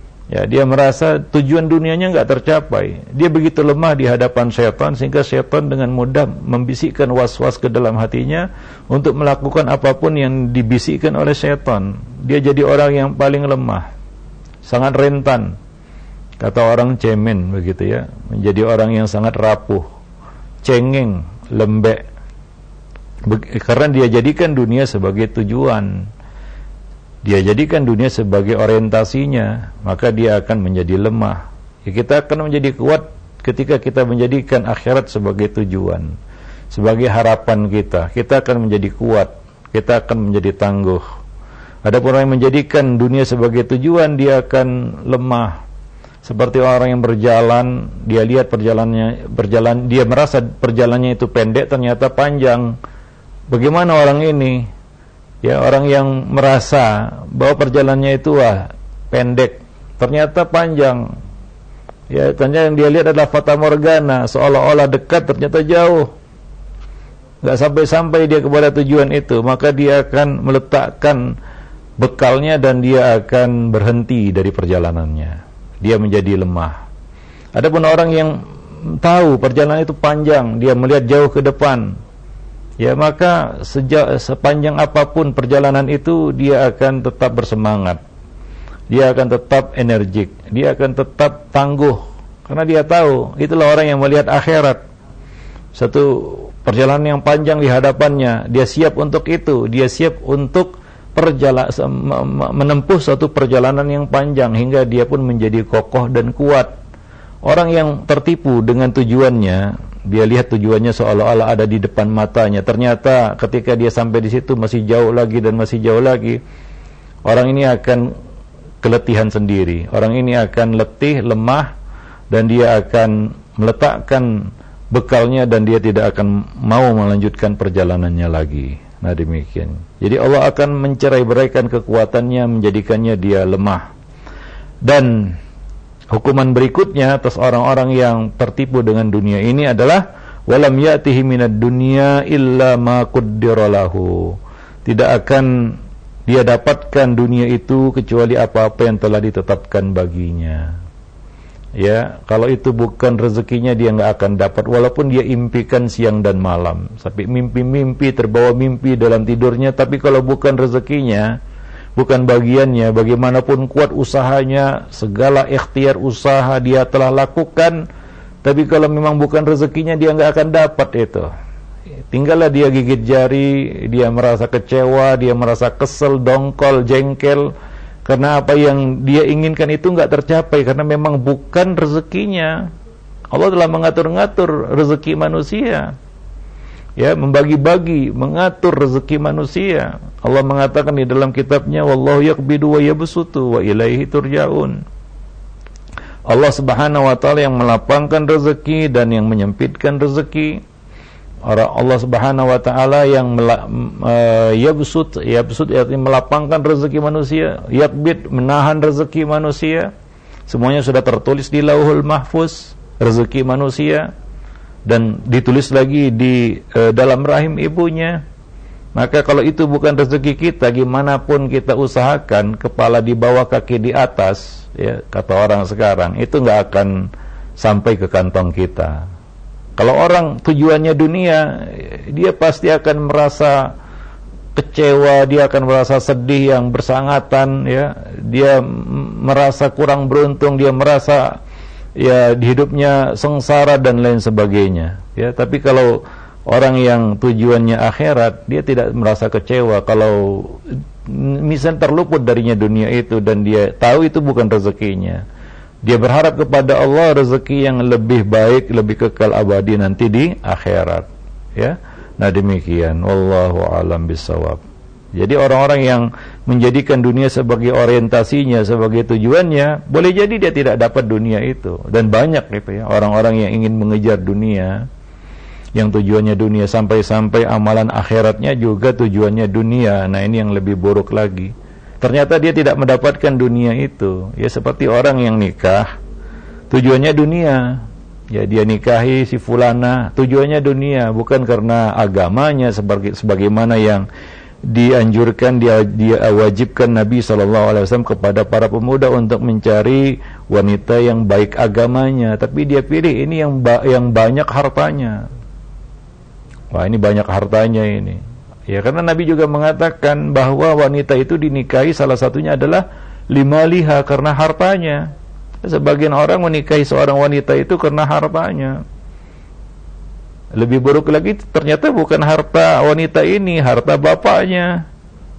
tujuan dunianya nggak tercapai. Dia begitu lemah di hadapan setan, sehingga setan dengan mudah membisikkan was-was ke dalam hatinya untuk melakukan apapun yang dibisikkan oleh setan. Dia jadi orang yang paling lemah, sangat rentan. Kata orang cemen begitu, ya, menjadi orang yang sangat rapuh, cengeng, lembek. Karena dia jadikan dunia sebagai tujuan, dia jadikan dunia sebagai orientasinya, maka dia akan menjadi lemah. Ya, kita akan menjadi kuat ketika kita menjadikan akhirat sebagai tujuan, sebagai harapan kita. Kita akan menjadi kuat, kita akan menjadi tangguh. Adapun orang yang menjadikan dunia sebagai tujuan, dia akan lemah. Seperti orang yang berjalan, dia lihat berjalan, dia merasa perjalanannya itu pendek, ternyata panjang. Bagaimana orang ini? Ya, orang yang merasa bahwa perjalanannya itu pendek, ternyata panjang. Ya, ternyata yang dia lihat adalah fata morgana, seolah-olah dekat, ternyata jauh. Enggak sampai-sampai dia kepada tujuan itu, maka dia akan meletakkan bekalnya dan dia akan berhenti dari perjalanannya. Dia menjadi lemah. Adapun orang yang tahu perjalanan itu panjang, dia melihat jauh ke depan, ya, maka sepanjang apapun perjalanan itu, dia akan tetap bersemangat, dia akan tetap energik, dia akan tetap tangguh, karena dia tahu, itulah orang yang melihat akhirat. Satu perjalanan yang panjang di hadapannya, dia siap untuk itu, dia siap untuk menempuh suatu perjalanan yang panjang, hingga dia pun menjadi kokoh dan kuat. Orang yang tertipu dengan tujuannya, dia lihat tujuannya seolah-olah ada di depan matanya, ternyata ketika dia sampai di situ masih jauh lagi dan masih jauh lagi. Orang ini akan keletihan sendiri, orang ini akan letih, lemah, dan dia akan meletakkan bekalnya dan dia tidak akan mau melanjutkan perjalanannya lagi. Nah, demikian. Jadi Allah akan mencerai-beraikan kekuatannya, menjadikannya dia lemah. Dan hukuman berikutnya atas orang-orang yang tertipu dengan dunia ini adalah walam ya'tihi minad dunya illa ma qaddara lahu. Tidak akan dia dapatkan dunia itu kecuali apa-apa yang telah ditetapkan baginya. Ya, kalau itu bukan rezekinya, dia nggak akan dapat, walaupun dia impikan siang dan malam, sampai mimpi-mimpi, terbawa mimpi dalam tidurnya. Tapi kalau bukan rezekinya, bukan bagiannya, bagaimanapun kuat usahanya, segala ikhtiar usaha dia telah lakukan, tapi kalau memang bukan rezekinya, dia nggak akan dapat itu. Tinggallah dia gigit jari, dia merasa kecewa, dia merasa kesel, dongkol, jengkel, karena apa yang dia inginkan itu nggak tercapai, karena memang bukan rezekinya. Allah telah mengatur-ngatur rezeki manusia, ya, membagi-bagi, mengatur rezeki manusia. Allah mengatakan di dalam kitabnya, wallahu yaqbidu wa yabsutu wa ilaihi turja'un. Allah Subhanahu wa taala yang melapangkan rezeki dan yang menyempitkan rezeki. Allah Subhanahu wa taala yang yabsut artinya melapangkan rezeki manusia, yaqbid menahan rezeki manusia. Semuanya sudah tertulis di Lauhul Mahfuz, rezeki manusia, dan ditulis lagi di dalam rahim ibunya. Maka kalau itu bukan rezeki kita, gimana pun kita usahakan, kepala di bawah kaki di atas, ya, kata orang sekarang, itu nggak akan sampai ke kantong kita. Kalau orang tujuannya dunia, dia pasti akan merasa kecewa, dia akan merasa sedih yang bersangatan, ya. Dia merasa kurang beruntung, dia merasa ya di hidupnya sengsara dan lain sebagainya, ya. Tapi kalau orang yang tujuannya akhirat, dia tidak merasa kecewa kalau misal terluput darinya dunia itu dan dia tahu itu bukan rezekinya. Dia berharap kepada Allah rezeki yang lebih baik, lebih kekal abadi nanti di akhirat, ya. Nah, demikian, wallahu alam bisawab. Jadi orang-orang yang menjadikan dunia sebagai orientasinya, sebagai tujuannya, boleh jadi dia tidak dapat dunia itu. Dan banyak gitu, ya, orang-orang yang ingin mengejar dunia, yang tujuannya dunia, sampai-sampai amalan akhiratnya juga tujuannya dunia. Nah, ini yang lebih buruk lagi. Ternyata dia tidak mendapatkan dunia itu. Ya, seperti orang yang nikah, tujuannya dunia. Ya, dia nikahi si fulana, tujuannya dunia, bukan karena agamanya sebagaimana yang dianjurkan, dia wajibkan Nabi SAW kepada para pemuda untuk mencari wanita yang baik agamanya. Tapi dia pilih ini yang banyak hartanya. Wah, ini banyak hartanya ini. Ya, karena Nabi juga mengatakan bahwa wanita itu dinikahi salah satunya adalah limaliha, karena hartanya. Sebagian orang menikahi seorang wanita itu karena hartanya. Lebih buruk lagi ternyata bukan harta wanita ini, harta bapaknya.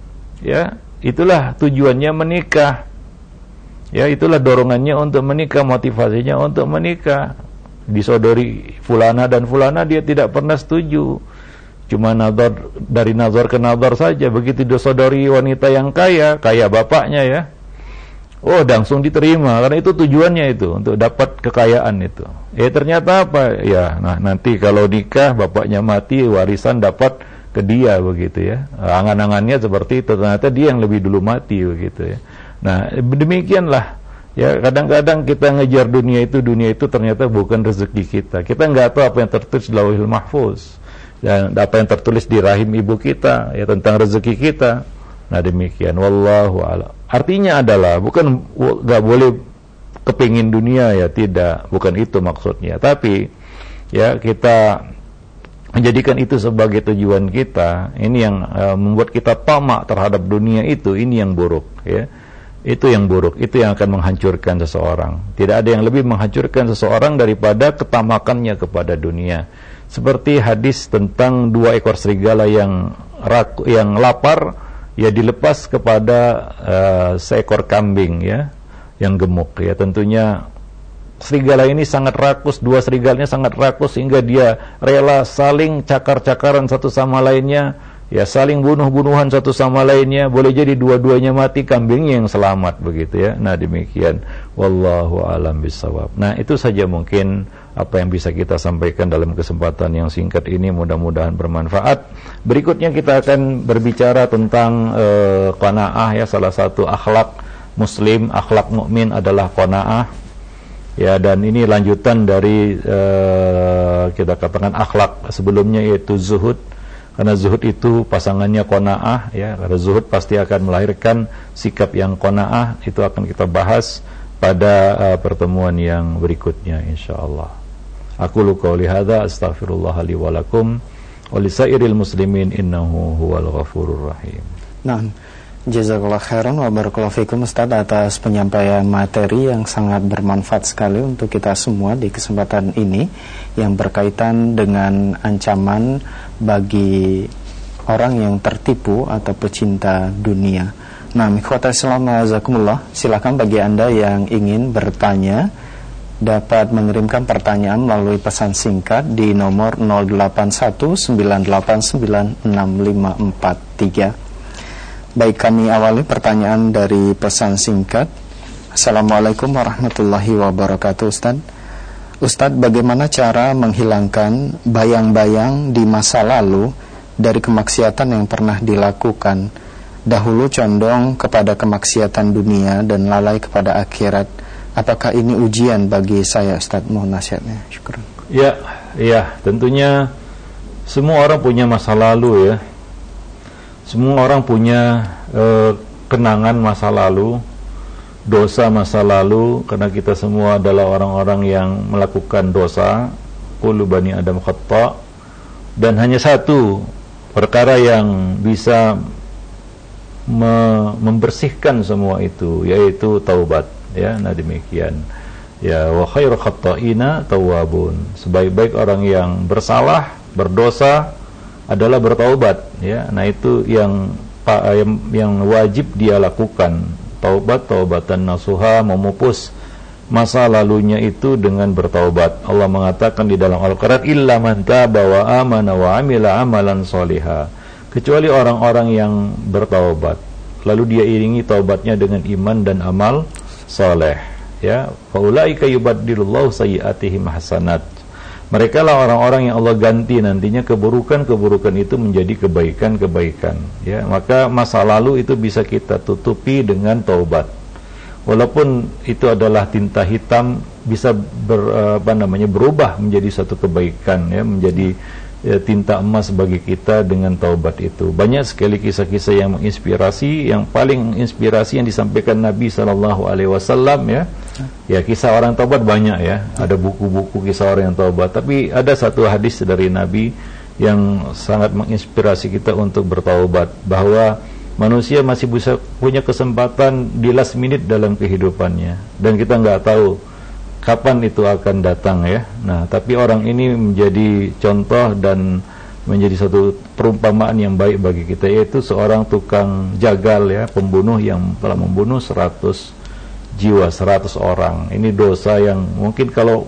Ya, itulah tujuannya menikah. Ya, itulah dorongannya untuk menikah, motivasinya untuk menikah. Disodori fulana dan fulana dia tidak pernah setuju. Cuma nazar, dari nazar ke nazar saja. Begitu disodori wanita yang kaya bapaknya ya, oh langsung diterima, karena itu tujuannya itu untuk dapat kekayaan itu. Ternyata apa? Ya, nah nanti kalau nikah bapaknya mati, warisan dapat ke dia begitu ya. Angan-angannya seperti itu, ternyata dia yang lebih dulu mati begitu ya. Nah, demikianlah ya, kadang-kadang kita ngejar dunia itu ternyata bukan rezeki kita. Kita nggak tahu apa yang tertulis di Lauhul Mahfuz dan apa yang tertulis di rahim ibu kita ya tentang rezeki kita. Nah, demikian, wallahu a'lam. Artinya adalah bukan nggak boleh kepingin dunia ya, tidak, bukan itu maksudnya. Tapi ya kita menjadikan itu sebagai tujuan kita, ini yang membuat kita tamak terhadap dunia itu, ini yang buruk ya. Itu yang buruk, itu yang akan menghancurkan seseorang. Tidak ada yang lebih menghancurkan seseorang daripada ketamakannya kepada dunia. Seperti hadis tentang 2 ekor serigala yang lapar, ya dilepas kepada seekor kambing ya, yang gemuk ya. Tentunya serigala ini sangat rakus, 2 serigalanya sangat rakus sehingga dia rela saling cakar-cakaran satu sama lainnya, ya saling bunuh-bunuhan satu sama lainnya. Boleh jadi dua-duanya mati, kambingnya yang selamat begitu ya. Nah, demikian, wallahu a'lam bishawab. Nah, itu saja mungkin apa yang bisa kita sampaikan dalam kesempatan yang singkat ini, mudah-mudahan bermanfaat. Berikutnya kita akan berbicara tentang qanaah ya, salah satu akhlak muslim, akhlak mukmin adalah qanaah. Ya, dan ini lanjutan dari kita katakan akhlak sebelumnya, yaitu zuhud. Karena zuhud itu pasangannya qanaah ya, karena zuhud pasti akan melahirkan sikap yang qanaah. Itu akan kita bahas pada pertemuan yang berikutnya insyaallah. Aqulu qouli hadza astaghfirullah li wa lakum wa lisairil muslimin innahu huwal ghafurur rahim. Nah, jazakallahu khairan wa barakallahu fikum Ustaz atas penyampaian materi yang sangat bermanfaat sekali untuk kita semua di kesempatan ini yang berkaitan dengan ancaman bagi orang yang tertipu atau pecinta dunia. Nah, ikhwatal Islam jazakumullah, silakan bagi Anda yang ingin bertanya dapat mengirimkan pertanyaan melalui pesan singkat di nomor 0819896543. Baik, kami awali pertanyaan dari pesan singkat. Assalamualaikum warahmatullahi wabarakatuh Ustaz. Ustaz, bagaimana cara menghilangkan bayang-bayang di masa lalu dari kemaksiatan yang pernah dilakukan? Dahulu condong kepada kemaksiatan dunia dan lalai kepada akhirat. Apakah ini ujian bagi saya Ustaz? Mohon nasihatnya. Syukur. Ya, tentunya semua orang punya masa lalu ya. Semua orang punya kenangan masa lalu, dosa masa lalu, karena kita semua adalah orang-orang yang melakukan dosa. Kullu bani Adam khata'. Dan hanya satu perkara yang bisa membersihkan semua itu, yaitu taubat. Ya, nah demikian. Ya, wa khairu khatta'ina tawwabun. Sebaik-baik orang yang bersalah, berdosa adalah bertaubat. Ya, nah itu yang wajib dia lakukan. Taubat, taubatan nasuha, memupus masa lalunya itu dengan bertaubat. Allah mengatakan di dalam Al-Quran, illa man taba wa amana wa amila amalan sholiha. Kecuali orang-orang yang bertaubat, lalu dia iringi taubatnya dengan iman dan amal soleh, ya, faulaika yubaddilullahu sayyi'atihim hasanat. Mereka lah orang-orang yang Allah ganti nantinya keburukan-keburukan itu menjadi kebaikan-kebaikan. Ya, maka masa lalu itu bisa kita tutupi dengan taubat. Walaupun itu adalah tinta hitam, bisa berubah menjadi satu kebaikan, ya, menjadi tinta emas bagi kita dengan taubat itu. Banyak sekali kisah-kisah yang menginspirasi. Yang paling menginspirasi yang disampaikan Nabi SAW, ya kisah orang taubat banyak ya. Ada buku-buku kisah orang yang taubat. Tapi ada satu hadis dari Nabi yang sangat menginspirasi kita untuk bertaubat, bahwa manusia masih bisa punya kesempatan di last minute dalam kehidupannya, dan kita nggak tahu kapan itu akan datang ya. Nah, tapi orang ini menjadi contoh dan menjadi satu perumpamaan yang baik bagi kita, yaitu seorang tukang jagal ya, pembunuh yang telah membunuh 100 jiwa, 100 orang. Ini dosa yang mungkin kalau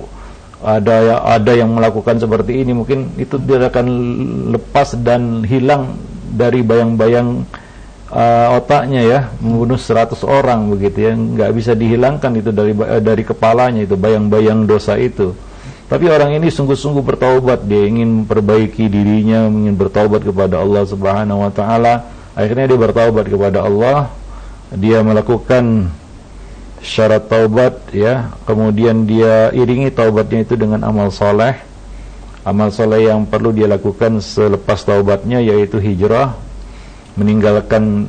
ada yang melakukan seperti ini, mungkin itu tidak akan lepas dan hilang dari bayang-bayang otaknya ya, membunuh 100 orang begitu ya, nggak bisa dihilangkan itu dari kepalanya itu bayang-bayang dosa itu. Tapi orang ini sungguh-sungguh bertaubat, dia ingin memperbaiki dirinya, ingin bertaubat kepada Allah Subhanahu wa taala. Akhirnya dia bertaubat kepada Allah, dia melakukan syarat taubat ya, kemudian dia iringi taubatnya itu dengan amal soleh. Amal soleh yang perlu dia lakukan selepas taubatnya yaitu hijrah, meninggalkan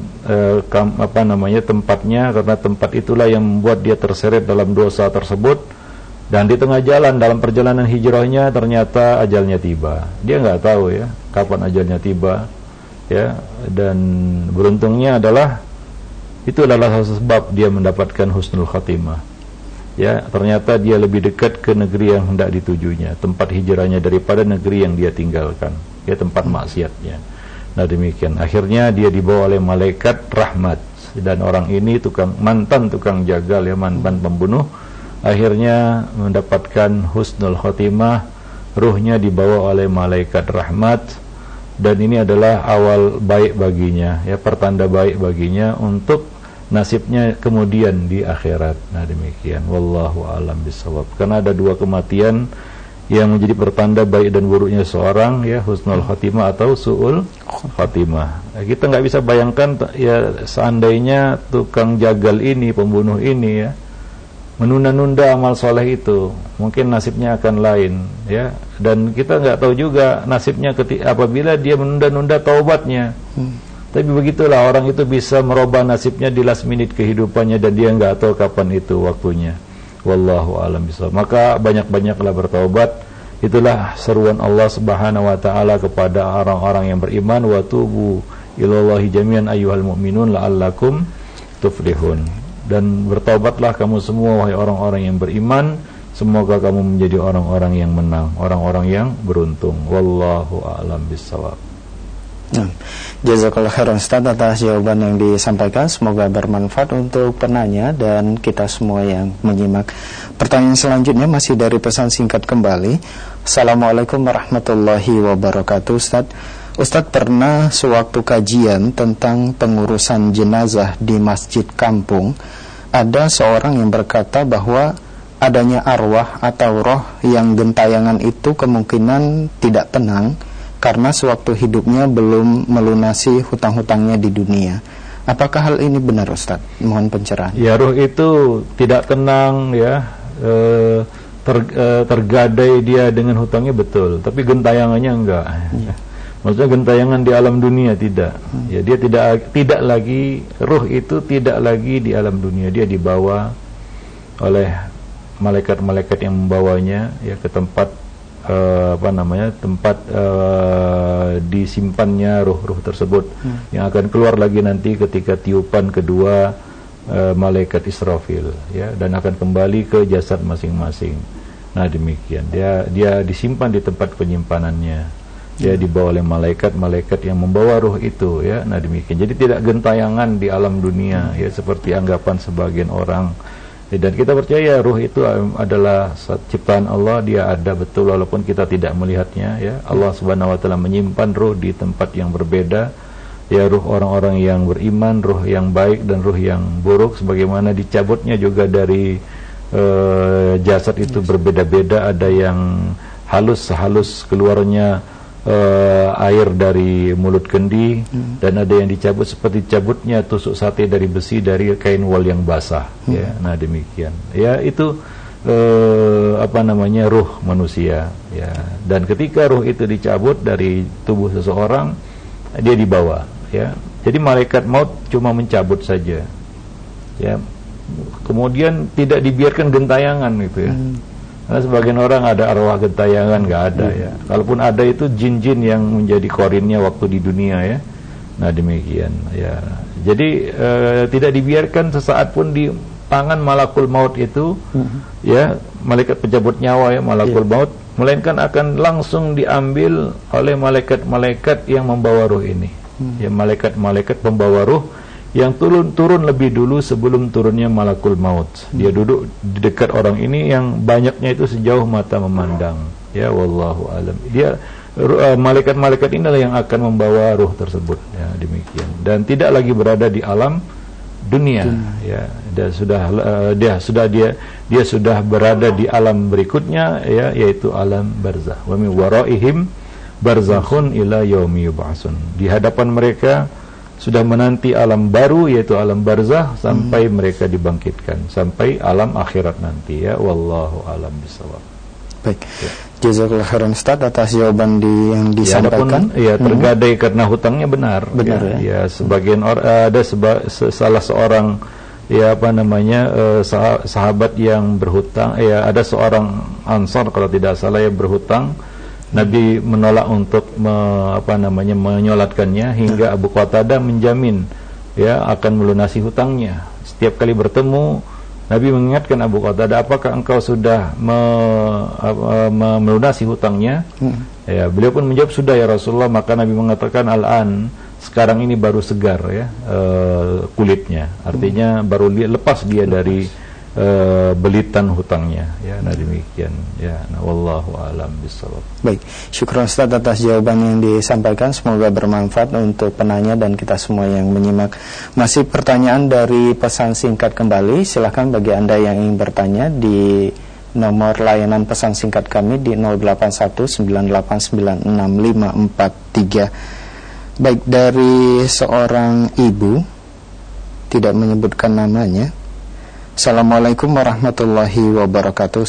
tempatnya, karena tempat itulah yang membuat dia terseret dalam dosa tersebut. Dan di tengah jalan, dalam perjalanan hijrahnya, ternyata ajalnya tiba. Dia nggak tahu ya kapan ajalnya tiba ya. Dan beruntungnya adalah itu adalah sebab dia mendapatkan husnul khatimah ya. Ternyata dia lebih dekat ke negeri yang hendak ditujunya, tempat hijrahnya, daripada negeri yang dia tinggalkan ya, tempat maksiatnya. Nah demikian, akhirnya dia dibawa oleh malaikat rahmat. Dan orang ini mantan tukang jagal ya, mantan pembunuh, akhirnya mendapatkan husnul khotimah, ruhnya dibawa oleh malaikat rahmat. Dan ini adalah awal baik baginya ya, pertanda baik baginya untuk nasibnya kemudian di akhirat. Nah demikian, wallahu alam bisawab. Karena ada dua kematian yang menjadi pertanda baik dan buruknya seorang ya, husnul khotimah atau su'ul khotimah. Kita nggak bisa bayangkan ya, seandainya tukang jagal ini, pembunuh ini ya, menunda-nunda amal soleh itu, mungkin nasibnya akan lain ya. Dan kita nggak tahu juga nasibnya apabila dia menunda-nunda taubatnya. Tapi begitulah, orang itu bisa merubah nasibnya di last minute kehidupannya, dan dia nggak tahu kapan itu waktunya. Wallahu a'lam bishawab. Maka banyak-banyaklah bertaubat. Itulah seruan Allah Subhanahu wa taala kepada orang-orang yang beriman, wa tubu ilallahi jami'an ayyuhal mu'minun la'allakum tuflihun. Dan bertaubatlah kamu semua wahai orang-orang yang beriman, semoga kamu menjadi orang-orang yang menang, orang-orang yang beruntung. Wallahu a'lam bishawab. Jazakallah khairan Ustaz atas jawaban yang disampaikan. Semoga bermanfaat untuk penanya dan kita semua yang menyimak. Pertanyaan selanjutnya masih dari pesan singkat kembali. Assalamualaikum warahmatullahi wabarakatuh. Ustaz, pernah sewaktu kajian tentang pengurusan jenazah di masjid kampung, ada seorang yang berkata bahwa adanya arwah atau roh yang gentayangan itu kemungkinan tidak tenang karena sewaktu hidupnya belum melunasi hutang-hutangnya di dunia. Apakah hal ini benar Ustaz? Mohon pencerahan. Ya, roh itu tidak tenang ya, tergadai dia dengan hutangnya, betul, tapi gentayangannya enggak ya. Maksudnya gentayangan di alam dunia tidak ya, dia tidak lagi, roh itu tidak lagi di alam dunia, dia dibawa oleh malaikat-malaikat yang membawanya ya ke tempat tempat disimpannya ruh-ruh tersebut, yang akan keluar lagi nanti ketika tiupan kedua malaikat Israfil ya, dan akan kembali ke jasad masing-masing. Nah demikian, dia disimpan di tempat penyimpanannya, dia dibawa oleh malaikat-malaikat yang membawa ruh itu ya. Nah demikian, jadi tidak gentayangan di alam dunia ya, seperti anggapan sebagian orang. Dan kita percaya ruh itu adalah ciptaan Allah, dia ada betul walaupun kita tidak melihatnya ya. Allah Subhanahu wa taala menyimpan ruh di tempat yang berbeda ya, ruh orang-orang yang beriman, ruh yang baik dan ruh yang buruk, sebagaimana dicabutnya juga dari jasad itu berbeda-beda. Ada yang halus keluarnya air dari mulut kendi, dan ada yang dicabut seperti cabutnya tusuk sate dari besi dari kain wol yang basah ya. Nah demikian ya, itu ruh manusia ya. Dan ketika ruh itu dicabut dari tubuh seseorang, dia dibawa ya. Jadi malaikat maut cuma mencabut saja ya, kemudian tidak dibiarkan gentayangan gitu ya. Karena sebagian orang ada arwah gentayangan, nggak ada ya. Kalaupun ada, itu jin-jin yang menjadi korinnya waktu di dunia ya. Nah demikian ya. Jadi tidak dibiarkan sesaat pun tangan malakul maut itu, ya, malaikat pencabut nyawa, ya, malakul maut, melainkan akan langsung diambil oleh malaikat-malaikat yang membawa ruh ini. Ya, malaikat-malaikat pembawa ruh yang turun lebih dulu sebelum turunnya malakul maut. Dia duduk di dekat orang ini yang banyaknya itu sejauh mata memandang. Ya, wallahu alam. Dia malaikat-malaikat inilah yang akan membawa ruh tersebut. Ya, demikian. Dan tidak lagi berada di alam dunia. Ya, dia sudah berada di alam berikutnya, ya, yaitu alam barzakh. Wa min waraihim barzakhun ila yaumi yub'atsun. Di hadapan mereka sudah menanti alam baru, yaitu alam barzakh, sampai mereka dibangkitkan, sampai alam akhirat nanti, ya, wallahu alam bisawab. Baik, ya. Jazakallah khairan Ustaz atas jawaban yang disampaikan. Ya, tergadai karena hutangnya benar. Benar, ya. Ya, sebagian ada salah seorang, ya, sahabat yang berhutang, ya, ada seorang Ansar kalau tidak salah, ya, berhutang. Nabi menolak untuk menyolatkannya hingga Abu Qatadah menjamin, ya, akan melunasi hutangnya. Setiap kali bertemu, Nabi mengingatkan Abu Qatadah, apakah engkau sudah melunasi hutangnya? Ya, beliau pun menjawab, sudah ya Rasulullah. Maka Nabi mengatakan, al-an, sekarang ini baru segar, ya, kulitnya. Artinya baru lepas dia dari belitan hutangnya, ya. Nah, demikian, ya. Nah, wallahu alam bisawab. Baik, syukur Ustaz atas jawaban yang disampaikan, semoga bermanfaat untuk penanya dan kita semua yang menyimak. Masih pertanyaan dari pesan singkat kembali, silahkan bagi Anda yang ingin bertanya di nomor layanan pesan singkat kami di 0819896543. Baik, dari seorang ibu, tidak menyebutkan namanya. Assalamualaikum warahmatullahi wabarakatuh.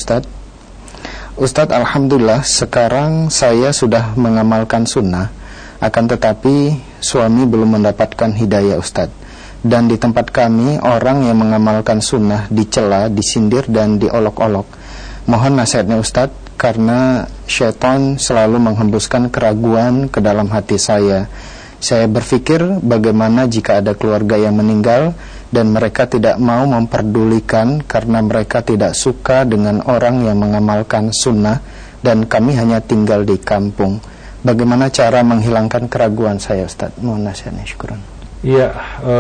Ustadz, alhamdulillah sekarang saya sudah mengamalkan sunnah, akan tetapi suami belum mendapatkan hidayah Ustadz. Dan di tempat kami orang yang mengamalkan sunnah dicela, disindir dan diolok-olok. Mohon nasihatnya Ustadz, karena syaitan selalu menghembuskan keraguan ke dalam hati saya. Saya berpikir bagaimana jika ada keluarga yang meninggal dan mereka tidak mau memperdulikan karena mereka tidak suka dengan orang yang mengamalkan sunnah dan kami hanya tinggal di kampung. Bagaimana cara menghilangkan keraguan saya Ustaz? Mohon nasihatnya, syukuran. Ya,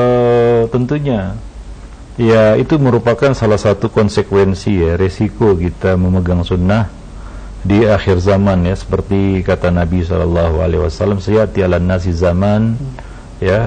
tentunya, ya, itu merupakan salah satu konsekuensi, ya, resiko kita memegang sunnah di akhir zaman, ya, seperti kata Nabi SAW, sayati ala nasi zaman, ya,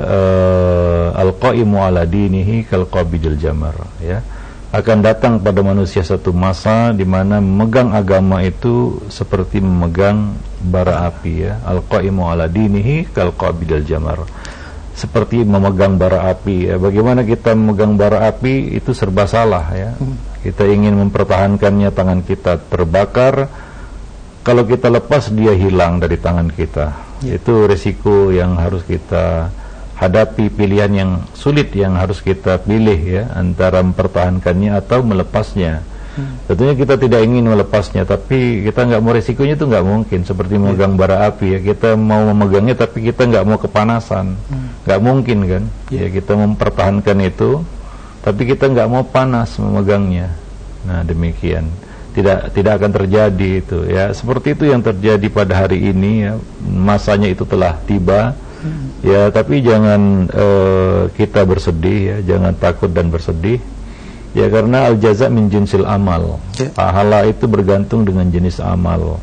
al-qaimu ala dinihi kal-qabidil jamar, ya, akan datang pada manusia satu masa di mana memegang agama itu seperti memegang bara api, ya, al-qaimu ala dinihi kal-qabidil jamar, seperti memegang bara api, ya. Bagaimana kita memegang bara api itu serba salah, ya. Kita ingin mempertahankannya, tangan kita terbakar, kalau kita lepas dia hilang dari tangan kita, itu resiko yang harus kita hadapi, pilihan yang sulit yang harus kita pilih, ya, antara mempertahankannya atau melepasnya. Tentunya kita tidak ingin melepasnya, tapi kita nggak mau, resikonya itu nggak mungkin seperti memegang bara api, ya. Kita mau memegangnya tapi kita nggak mau kepanasan, nggak mungkin kan, ya. Kita mempertahankan itu tapi kita nggak mau panas memegangnya. Nah, demikian tidak akan terjadi itu, ya. Seperti itu yang terjadi pada hari ini, ya. Masanya itu telah tiba. Ya, tapi jangan kita bersedih, ya, jangan takut dan bersedih, ya, karena al-jaza min jinsil amal, pahala itu bergantung dengan jenis amal,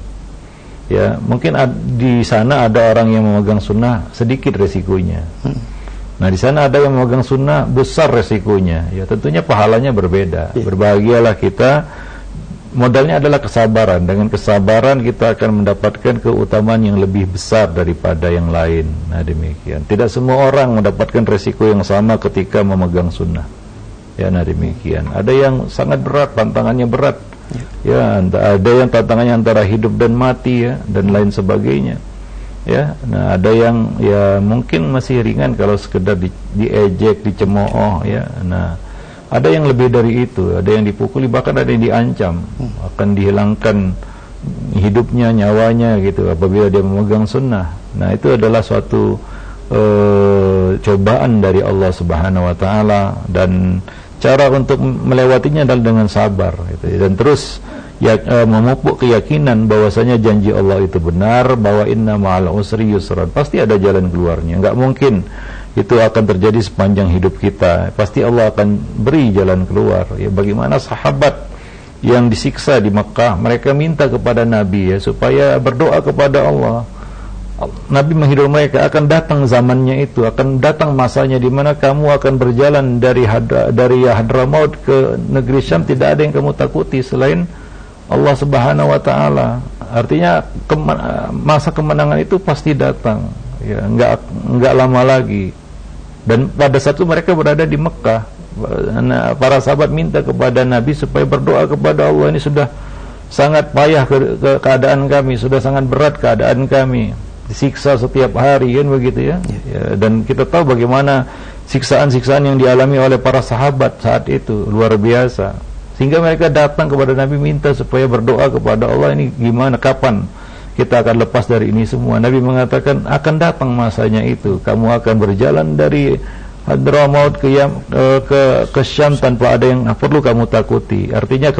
ya. Mungkin di sana ada orang yang memegang sunnah sedikit resikonya, nah di sana ada yang memegang sunnah besar resikonya, ya, tentunya pahalanya berbeda. Berbahagialah kita, modalnya adalah kesabaran. Dengan kesabaran kita akan mendapatkan keutamaan yang lebih besar daripada yang lain. Nah, demikian. Tidak semua orang mendapatkan resiko yang sama ketika memegang sunnah, ya. Nah, demikian. Ada yang sangat berat, tantangannya berat, ya. Ada yang tantangannya antara hidup dan mati, ya, dan lain sebagainya, ya. Nah, ada yang, ya, mungkin masih ringan kalau sekedar diejek, dicemooh, ya. Nah, ada yang lebih dari itu, ada yang dipukuli, bahkan ada yang diancam akan dihilangkan hidupnya, nyawanya, gitu, apabila dia memegang sunnah. Nah, itu adalah suatu cobaan dari Allah Subhanahu wa Ta'ala, dan cara untuk melewatinya adalah dengan sabar gitu. Dan terus memupuk keyakinan bahwasanya janji Allah itu benar, bahwa inna ma'al usri yusran, pasti ada jalan keluarnya. Enggak mungkin itu akan terjadi sepanjang hidup kita, pasti Allah akan beri jalan keluar. Ya, bagaimana sahabat yang disiksa di Mekah, mereka minta kepada Nabi ya supaya berdoa kepada Allah. Nabi menghibur mereka, akan datang zamannya itu, akan datang masanya di mana kamu akan berjalan dari Hadramaut ke negeri Syam, tidak ada yang kamu takuti selain Allah Subhanahu wa taala. Artinya masa kemenangan itu pasti datang. Ya, enggak lama lagi. Dan pada saat itu mereka berada di Mekah. Nah, para sahabat minta kepada Nabi supaya berdoa kepada Allah, ini sudah sangat payah keadaan kami, sudah sangat berat keadaan kami, disiksa setiap hari, kan begitu ya. Ya, dan kita tahu bagaimana siksaan-siksaan yang dialami oleh para sahabat saat itu, luar biasa. Sehingga mereka datang kepada Nabi minta supaya berdoa kepada Allah, ini gimana, kapan kita akan lepas dari ini semua. Nabi mengatakan akan datang masanya itu, kamu akan berjalan dari Hadramaut ke Syam tanpa ada yang perlu kamu takuti. Artinya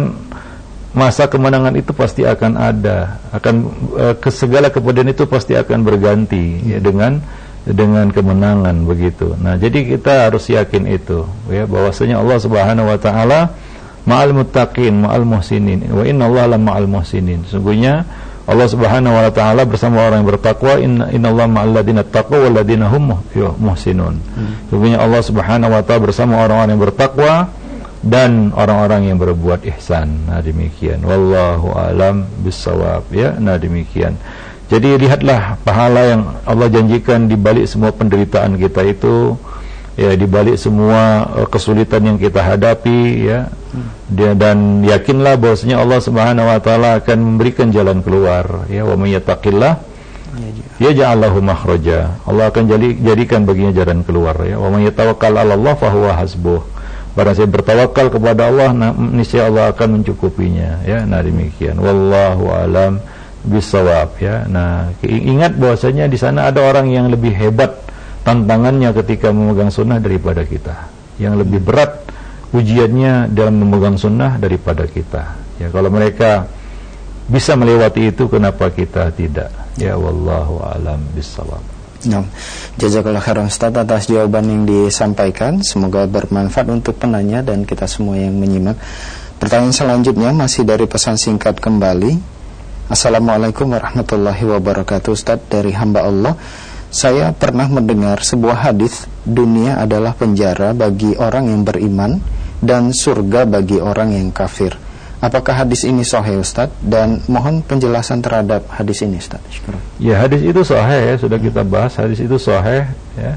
masa kemenangan itu pasti akan ada, segala kemudian itu pasti akan berganti ya, dengan kemenangan begitu. Nah, jadi kita harus yakin itu ya, bahwasanya Allah Subhanahu wa taala ma'al muttaqin, ma'al muhsinin, wa innallaha la ma'al muhsinin. Sesungguhnya Allah Subhanahu wa taala bersama orang yang bertakwa. Innallaha ma'al ladzina taqaw wal ladzina hum muhsinun. Sesungguhnya Allah Subhanahu wa taala bersama orang-orang yang bertakwa dan orang-orang yang berbuat ihsan. Nah, demikian. Wallahu alam bissawab ya. Nah, demikian. Jadi lihatlah pahala yang Allah janjikan di balik semua penderitaan kita itu, ya, di balik semua kesulitan yang kita hadapi ya. Dan yakinlah bahwasanya Allah Subhanahu wa taala akan memberikan jalan keluar ya. Wa may yattaqillah yaj'al lahu makhraja. Allah akan jadikan baginya jalan keluar ya. Wa may yatawakkal 'ala Allah fa huwa hasbuh. Barang siapa bertawakal kepada Allah, niscaya Allah akan mencukupinya ya. Nah, demikian. Wallahu alam bisawab ya. Nah, ingat bahwasanya di sana ada orang yang lebih hebat tantangannya ketika memegang sunnah daripada kita, yang lebih berat ujiannya dalam memegang sunnah daripada kita ya. Kalau mereka bisa melewati itu, kenapa kita tidak ya. Wallahu alam bissawab. Nah, jazakallah khairan Ustaz atas jawaban yang disampaikan. Semoga bermanfaat untuk penanya dan kita semua yang menyimak. Pertanyaan selanjutnya masih dari pesan singkat kembali. Assalamualaikum warahmatullahi wabarakatuh. Ustaz, dari hamba Allah, saya pernah mendengar sebuah hadis, dunia adalah penjara bagi orang yang beriman dan surga bagi orang yang kafir. Apakah hadis ini sahih, Ustaz? Dan mohon penjelasan terhadap hadis ini, Ustaz. Syukur. Ya, hadis itu sahih ya, sudah kita bahas. Hadis itu sahih ya.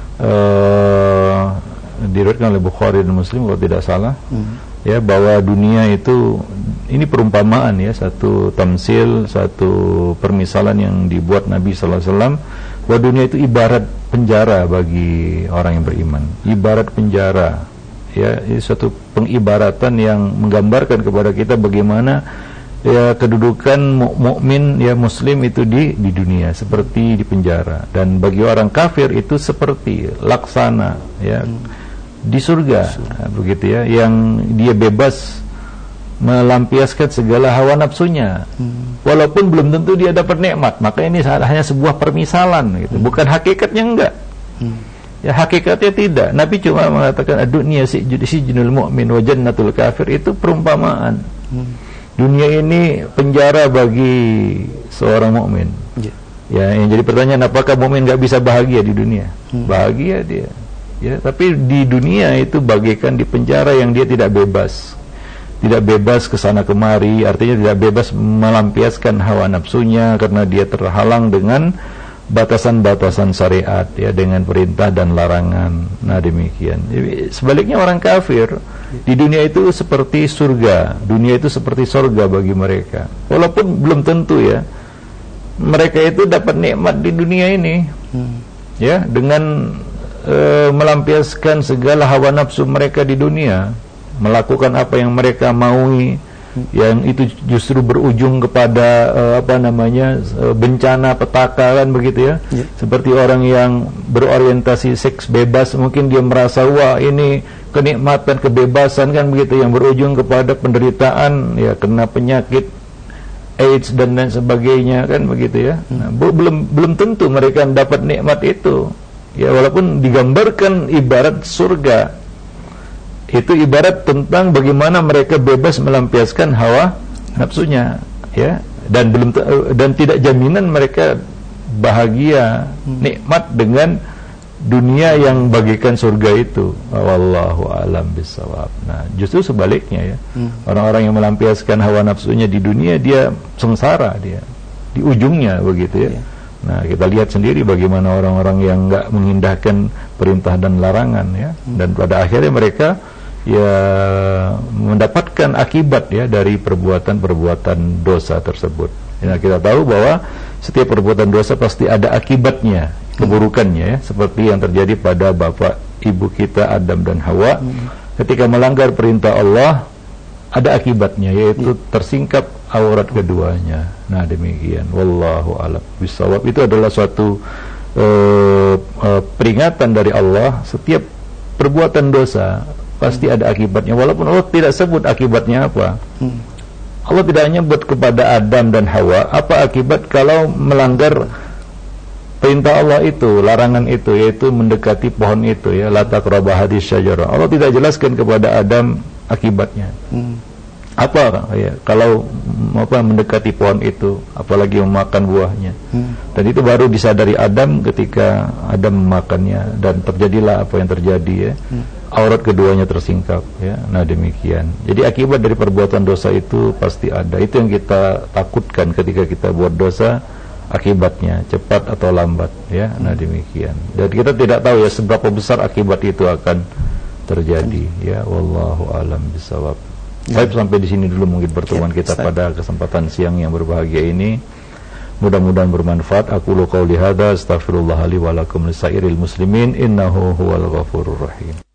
Diriwayatkan oleh Bukhari dan Muslim kalau tidak salah. Ya, bahwa dunia itu, ini perumpamaan ya, satu tamsil, satu permisalan yang dibuat Nabi sallallahu alaihi wasallam, bahwa dunia itu ibarat penjara bagi orang yang beriman. Ibarat penjara ya, ini suatu pengibaratan yang menggambarkan kepada kita bagaimana ya kedudukan mukmin ya, muslim itu di dunia seperti di penjara, dan bagi orang kafir itu seperti laksana ya di surga. Nah, begitu ya, yang dia bebas melampiaskan segala hawa nafsunya, walaupun belum tentu dia dapat nikmat. Maka ini hanya sebuah permisalan gitu, bukan hakikatnya enggak. Ya, hakikatnya tidak. Nabi cuma mengatakan dunia sijnul mu'min wa jannatul kafir, itu perumpamaan. Dunia ini penjara bagi seorang mukmin. Ya, yang jadi pertanyaan, apakah mukmin enggak bisa bahagia di dunia? Bahagia dia. Ya, tapi di dunia itu bagaikan di penjara yang dia tidak bebas. Tidak bebas kesana kemari, artinya tidak bebas melampiaskan hawa nafsunya karena dia terhalang dengan batasan-batasan syariat ya, dengan perintah dan larangan. Nah, demikian. Jadi, sebaliknya orang kafir di dunia itu seperti surga, dunia itu seperti surga bagi mereka, walaupun belum tentu ya mereka itu dapat nikmat di dunia ini ya, dengan melampiaskan segala hawa nafsu mereka di dunia, melakukan apa yang mereka maui yang itu justru berujung kepada bencana petaka kan begitu ya. Seperti orang yang berorientasi seks bebas, mungkin dia merasa wah ini kenikmatan kebebasan kan begitu, yang berujung kepada penderitaan ya, kena penyakit AIDS dan lain sebagainya kan begitu ya. Nah, belum tentu mereka dapat nikmat itu ya, walaupun digambarkan ibarat surga. Itu ibarat tentang bagaimana mereka bebas melampiaskan hawa nafsunya ya, dan tidak jaminan mereka bahagia nikmat dengan dunia yang bagikan surga itu. Wallahu a'lam bishawab. Nah, justru sebaliknya ya. Orang-orang yang melampiaskan hawa nafsunya di dunia, dia sengsara, dia di ujungnya begitu ya. Nah, kita lihat sendiri bagaimana orang-orang yang enggak mengindahkan perintah dan larangan ya, dan pada akhirnya mereka ya mendapatkan akibat ya dari perbuatan-perbuatan dosa tersebut. Ya, kita tahu bahwa setiap perbuatan dosa pasti ada akibatnya, keburukannya ya, seperti yang terjadi pada bapak ibu kita Adam dan Hawa. Ketika melanggar perintah Allah, ada akibatnya, yaitu tersingkap aurat keduanya. Nah, demikian. Wallahu a'lam bishawab. Itu adalah suatu peringatan dari Allah. Setiap perbuatan dosa pasti ada akibatnya, walaupun Allah tidak sebut akibatnya apa. Allah tidak nyebut kepada Adam dan Hawa apa akibat kalau melanggar perintah Allah itu, larangan itu, yaitu mendekati pohon itu ya, la taqrabu hadhihi syajarah. Allah tidak jelaskan kepada Adam akibatnya. Apa ya kalau mendekati pohon itu, apalagi memakan buahnya. Dan itu baru disadari Adam ketika Adam memakannya, dan terjadilah apa yang terjadi ya. Aurat keduanya tersingkap ya. Nah, demikian. Jadi akibat dari perbuatan dosa itu pasti ada. Itu yang kita takutkan ketika kita buat dosa, akibatnya cepat atau lambat ya. Nah, demikian. Dan kita tidak tahu ya seberapa besar akibat itu akan terjadi ya. Wallahu a'lam bishawab. Baik, sampai di sini dulu mungkin pertemuan kita pada kesempatan siang yang berbahagia ini. Mudah-mudahan bermanfaat. Aqulu qouli hadza, astaghfirullah li wa lakum lisairil muslimin, innahu huwal ghafurur rahim.